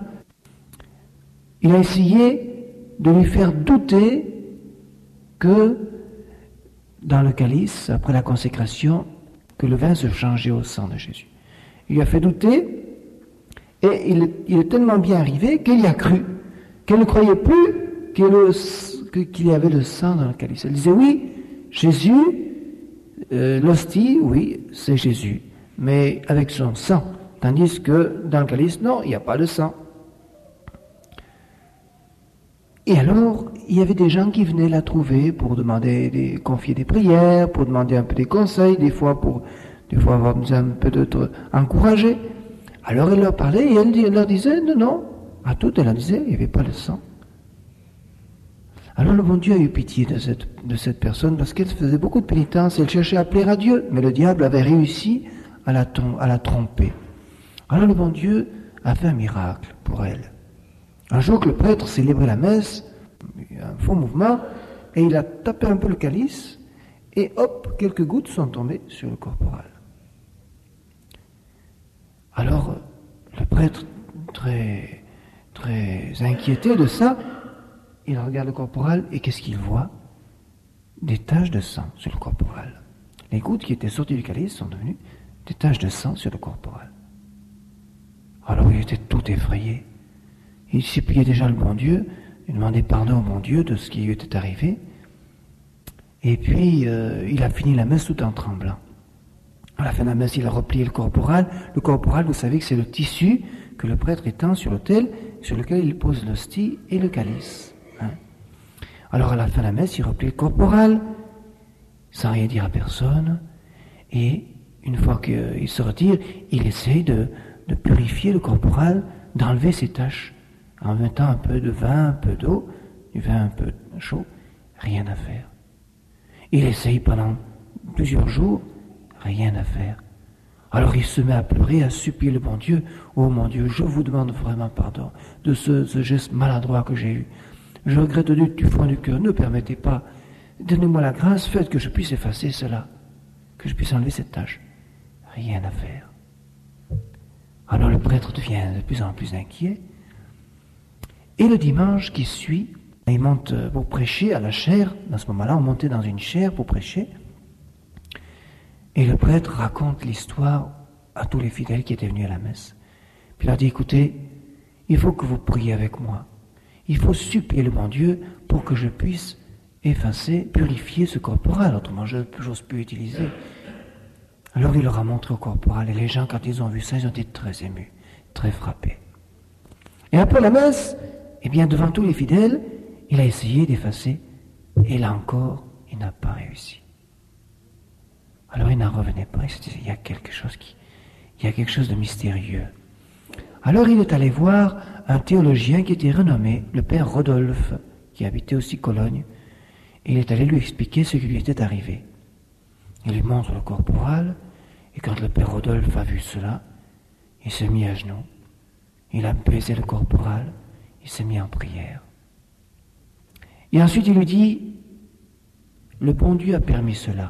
il a essayé de lui faire douter que dans le calice, après la consécration, que le vin se changeait au sang de Jésus. Il lui a fait douter, et il, il est tellement bien arrivé qu'elle y a cru, qu'elle ne croyait plus qu'il y avait le sang dans le calice. Elle disait, oui, Jésus, euh, l'hostie, oui, c'est Jésus, mais avec son sang, tandis que dans le calice, non, il n'y a pas de sang. Et alors, il y avait des gens qui venaient la trouver pour demander, des, confier des prières, pour demander un peu des conseils, des fois pour, des fois avoir besoin un peu d'être encouragés. Alors elle leur parlait et elle, elle leur disait, non, non, à toutes elle leur disait, il n'y avait pas de sang. Alors le bon Dieu a eu pitié de cette, de cette personne parce qu'elle faisait beaucoup de pénitence, elle cherchait à plaire à Dieu, mais le diable avait réussi à la, à la tromper. Alors le bon Dieu a fait un miracle pour elle. Un jour que le prêtre célébrait la messe, un faux mouvement, et il a tapé un peu le calice, et hop, quelques gouttes sont tombées sur le corporal. Alors, le prêtre, très, très inquiété de ça, il regarde le corporal et qu'est-ce qu'il voit? Des taches de sang sur le corporal. Les gouttes qui étaient sorties du calice sont devenues des taches de sang sur le corporal. Alors il était tout effrayé. Il suppliait déjà le bon Dieu, il demandait pardon au bon Dieu de ce qui lui était arrivé. Et puis, euh, il a fini la messe tout en tremblant. À la fin de la messe, il a replié le corporal. Le corporal, vous savez que c'est le tissu que le prêtre étend sur l'autel, sur lequel il pose l'hostie et le calice. Hein. Alors à la fin de la messe, il replie le corporal, sans rien dire à personne, et une fois qu'il se retire, il essaye de, de purifier le corporal, d'enlever ses taches, en mettant un peu de vin, un peu d'eau, du vin un peu chaud, rien à faire. Il essaye pendant plusieurs jours, rien à faire. Alors il se met à pleurer, à supplier le bon Dieu. Oh mon Dieu, je vous demande vraiment pardon de ce, ce geste maladroit que j'ai eu. Je regrette du, du fond du cœur, ne permettez pas. Donnez-moi la grâce, faites que je puisse effacer cela, que je puisse enlever cette tâche. Rien à faire. Alors le prêtre devient de plus en plus inquiet. Et le dimanche qui suit, il monte pour prêcher à la chaire. Dans ce moment-là, on montait dans une chaire pour prêcher. Et le prêtre raconte l'histoire à tous les fidèles qui étaient venus à la messe. Puis il leur dit, écoutez, il faut que vous priez avec moi. Il faut supplier le bon Dieu pour que je puisse effacer, purifier ce corporal. Autrement, je n'ose plus utiliser. Alors il leur a montré au corporal. Et les gens, quand ils ont vu ça, ils ont été très émus, très frappés. Et après la messe, eh bien, devant tous les fidèles, il a essayé d'effacer. Et là encore, il n'a pas réussi. Alors il n'en revenait pas, il se disait, il y a quelque chose qui, il y a quelque chose de mystérieux. Alors il est allé voir un théologien qui était renommé, le père Rodolphe, qui habitait aussi Cologne, et il est allé lui expliquer ce qui lui était arrivé. Il lui montre le corporal, et quand le père Rodolphe a vu cela, il s'est mis à genoux, il a baisé le corporal, il s'est mis en prière. Et ensuite il lui dit, le bon Dieu a permis cela.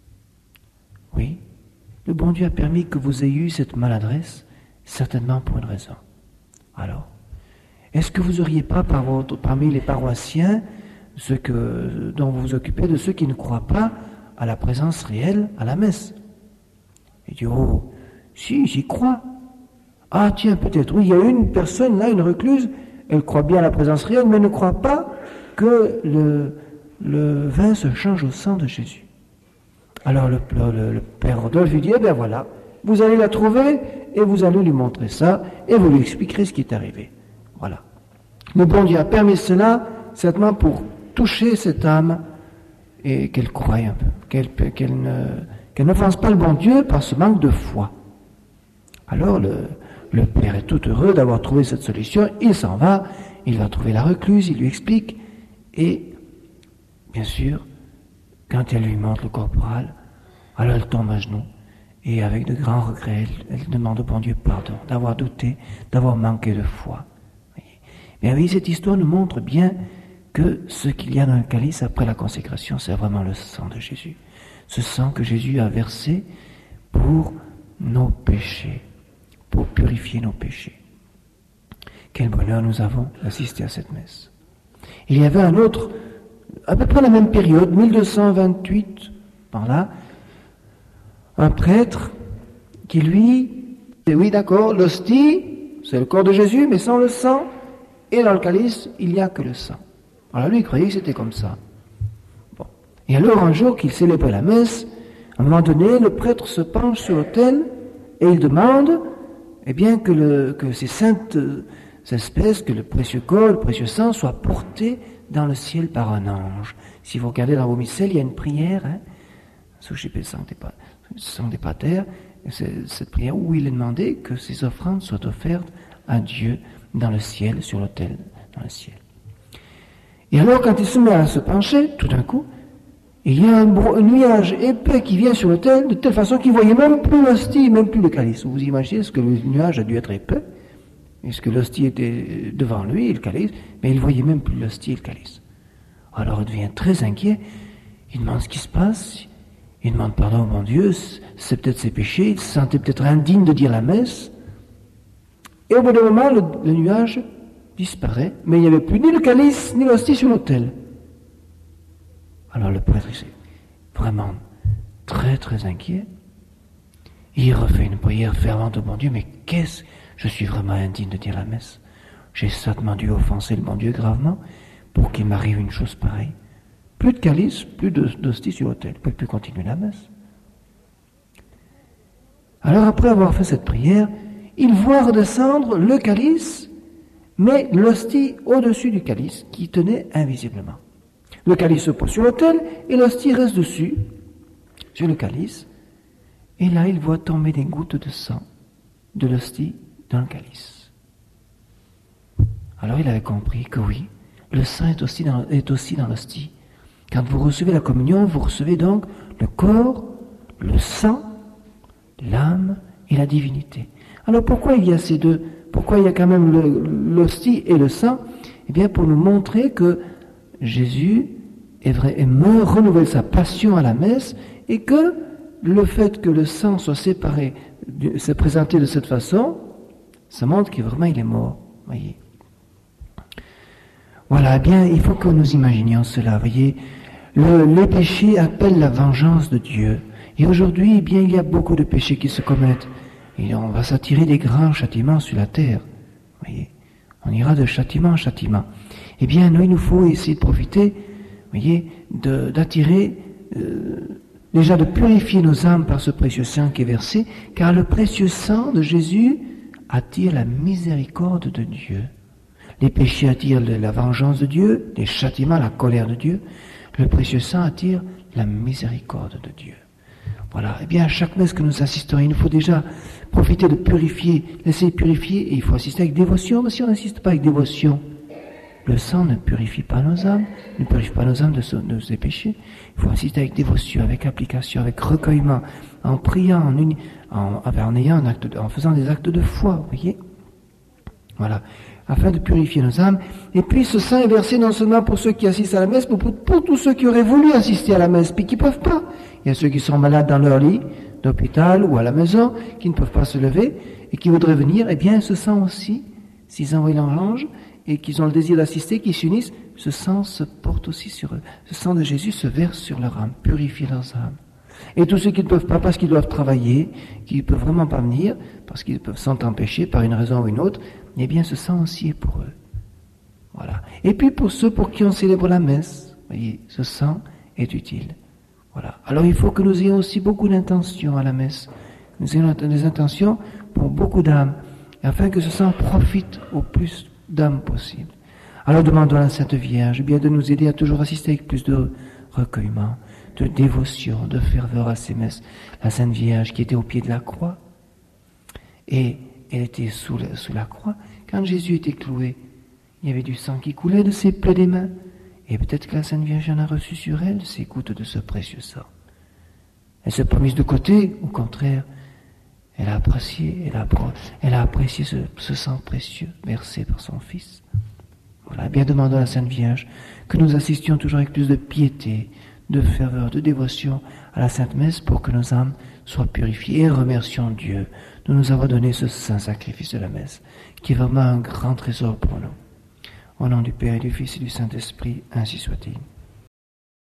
Oui, le bon Dieu a permis que vous ayez eu cette maladresse, certainement pour une raison. Alors, est-ce que vous n'auriez pas par votre, parmi les paroissiens, ceux que, dont vous vous occupez, de ceux qui ne croient pas à la présence réelle à la messe? Il dit, oh, si, j'y crois. Ah tiens, peut-être, oui, il y a une personne là, une recluse, elle croit bien à la présence réelle, mais ne croit pas que le, le vin se change au sang de Jésus. Alors le, le, le père Rodolphe lui dit, eh bien voilà, vous allez la trouver et vous allez lui montrer ça et vous lui expliquerez ce qui est arrivé. Voilà. Le bon Dieu a permis cela certainement pour toucher cette âme et qu'elle croie un peu, qu'elle, qu'elle ne, qu'elle n'offense pas le bon Dieu par ce manque de foi. Alors le, le père est tout heureux d'avoir trouvé cette solution, il s'en va, il va trouver la recluse, il lui explique et bien sûr, quand elle lui montre le corporal, alors elle tombe à genoux et avec de grands regrets, elle, elle demande au bon Dieu pardon d'avoir douté, d'avoir manqué de foi. Mais oui, cette histoire nous montre bien que ce qu'il y a dans le calice après la consécration, c'est vraiment le sang de Jésus. Ce sang que Jésus a versé pour nos péchés, pour purifier nos péchés. Quel bonheur nous avons d'assister à cette messe. Il y avait un autre, à peu près la même période, mille deux cent vingt-huit, par là, un prêtre qui lui, dit, oui d'accord, l'hostie, c'est le corps de Jésus, mais sans le sang, et dans le calice, il n'y a que le sang. Alors lui, il croyait que c'était comme ça. Bon. Et alors, un jour qu'il célébrait la messe, à un moment donné, le prêtre se penche sur l'autel, et il demande, eh bien, que, le, que ces saintes espèces, que le précieux corps, le précieux sang, soit porté dans le ciel par un ange. Si vous regardez dans vos missels, il y a une prière, hein, Suscipe Sancte Pater, c'est cette prière où il est demandé que ces offrandes soient offertes à Dieu dans le ciel, sur l'autel, dans le ciel. Et alors, quand il se met à se pencher, tout d'un coup, il y a un, un nuage épais qui vient sur l'autel, de telle façon qu'il ne voyait même plus l'hostie, même plus le calice. Vous imaginez ce que le nuage a dû être épais, puisque l'hostie était devant lui, et le calice, mais il ne voyait même plus l'hostie et le calice. Alors il devient très inquiet, il demande ce qui se passe, il demande pardon au bon Dieu, c'est peut-être ses péchés, il se sentait peut-être indigne de dire la messe. Et au bout d'un moment, le, le nuage disparaît, mais il n'y avait plus ni le calice, ni l'hostie sur l'autel. Alors le prêtre, il s'est vraiment très très inquiet. Il refait une prière fervente au bon Dieu, mais qu'est-ce, je suis vraiment indigne de dire la messe. J'ai certainement dû offenser le bon Dieu gravement pour qu'il m'arrive une chose pareille. Plus de calice, plus d'hostie sur l'autel, il ne peut plus continuer la messe. Alors après avoir fait cette prière, il voit redescendre le calice, mais l'hostie au-dessus du calice, qui tenait invisiblement. Le calice se pose sur l'autel, et l'hostie reste dessus, sur le calice, et là il voit tomber des gouttes de sang de l'hostie dans le calice. Alors il avait compris que oui, le sang est aussi dans, est aussi dans l'hostie. Quand vous recevez la communion, vous recevez donc le corps, le sang, l'âme et la divinité. Alors pourquoi il y a ces deux? Pourquoi il y a quand même l'hostie et le sang? Eh bien pour nous montrer que Jésus est vrai et meurt, renouvelle sa passion à la messe, et que le fait que le sang soit séparé, s'est présenté de cette façon, ça montre que vraiment il est mort. Voyez. Voilà, eh bien il faut que nous imaginions cela. Voyez, le, les péchés appellent la vengeance de Dieu. Et aujourd'hui, eh bien il y a beaucoup de péchés qui se commettent. Et on va s'attirer des grands châtiments sur la terre. Voyez, on ira de châtiment en châtiment. Eh bien, nous, il nous faut essayer de profiter, voyez, de, d'attirer, euh, déjà de purifier nos âmes par ce précieux sang qui est versé, car le précieux sang de Jésus attire la miséricorde de Dieu. Les péchés attirent la vengeance de Dieu, les châtiments, la colère de Dieu. Le précieux sang attire la miséricorde de Dieu. Voilà. Eh bien, à chaque messe que nous assistons, il nous faut déjà profiter de purifier, laisser purifier, et il faut assister avec dévotion, mais si on n'insiste pas avec dévotion, le sang ne purifie pas nos âmes, ne purifie pas nos âmes de, de ces péchés. Il faut assister avec dévotion, avec application, avec recueillement, en priant, en, uni, en, en, ayant un acte de, en faisant des actes de foi, vous voyez. Voilà. Afin de purifier nos âmes. Et puis ce sang est versé non seulement pour ceux qui assistent à la messe, mais pour, pour tous ceux qui auraient voulu assister à la messe, puis qui ne peuvent pas. Il y a ceux qui sont malades dans leur lit, d'hôpital ou à la maison, qui ne peuvent pas se lever, et qui voudraient venir. Eh bien, ce sang aussi, s'ils envoient l'ange, et qu'ils ont le désir d'assister, qu'ils s'unissent, ce sang se porte aussi sur eux. Ce sang de Jésus se verse sur leur âme, purifie leurs âmes. Et tous ceux qui ne peuvent pas, parce qu'ils doivent travailler, qui ne peuvent vraiment pas venir, parce qu'ils peuvent s'en empêcher par une raison ou une autre, eh bien ce sang aussi est pour eux. Voilà. Et puis pour ceux pour qui on célèbre la messe, voyez, ce sang est utile. Voilà. Alors il faut que nous ayons aussi beaucoup d'intentions à la messe. Nous ayons des intentions pour beaucoup d'âmes, afin que ce sang profite au plus d'âmes possible. Alors demandons à la Sainte Vierge bien de nous aider à toujours assister avec plus de recueillement, de dévotion, de ferveur à ces messes. La Sainte Vierge qui était au pied de la croix, et elle était sous la, sous la croix. Quand Jésus était cloué, il y avait du sang qui coulait de ses plaies des mains, et peut-être que la Sainte Vierge en a reçu sur elle ces gouttes de ce précieux sang. Elle s'est pas mise de côté, au contraire, elle a apprécié, elle a, elle a apprécié ce, ce sang précieux versé par son Fils. Voilà, bien demandons à la Sainte Vierge que nous assistions toujours avec plus de piété, de ferveur, de dévotion à la Sainte Messe pour que nos âmes soient purifiées. Et remercions Dieu de nous avoir donné ce saint sacrifice de la messe, qui est vraiment un grand trésor pour nous. Au nom du Père et du Fils et du Saint-Esprit, ainsi soit-il.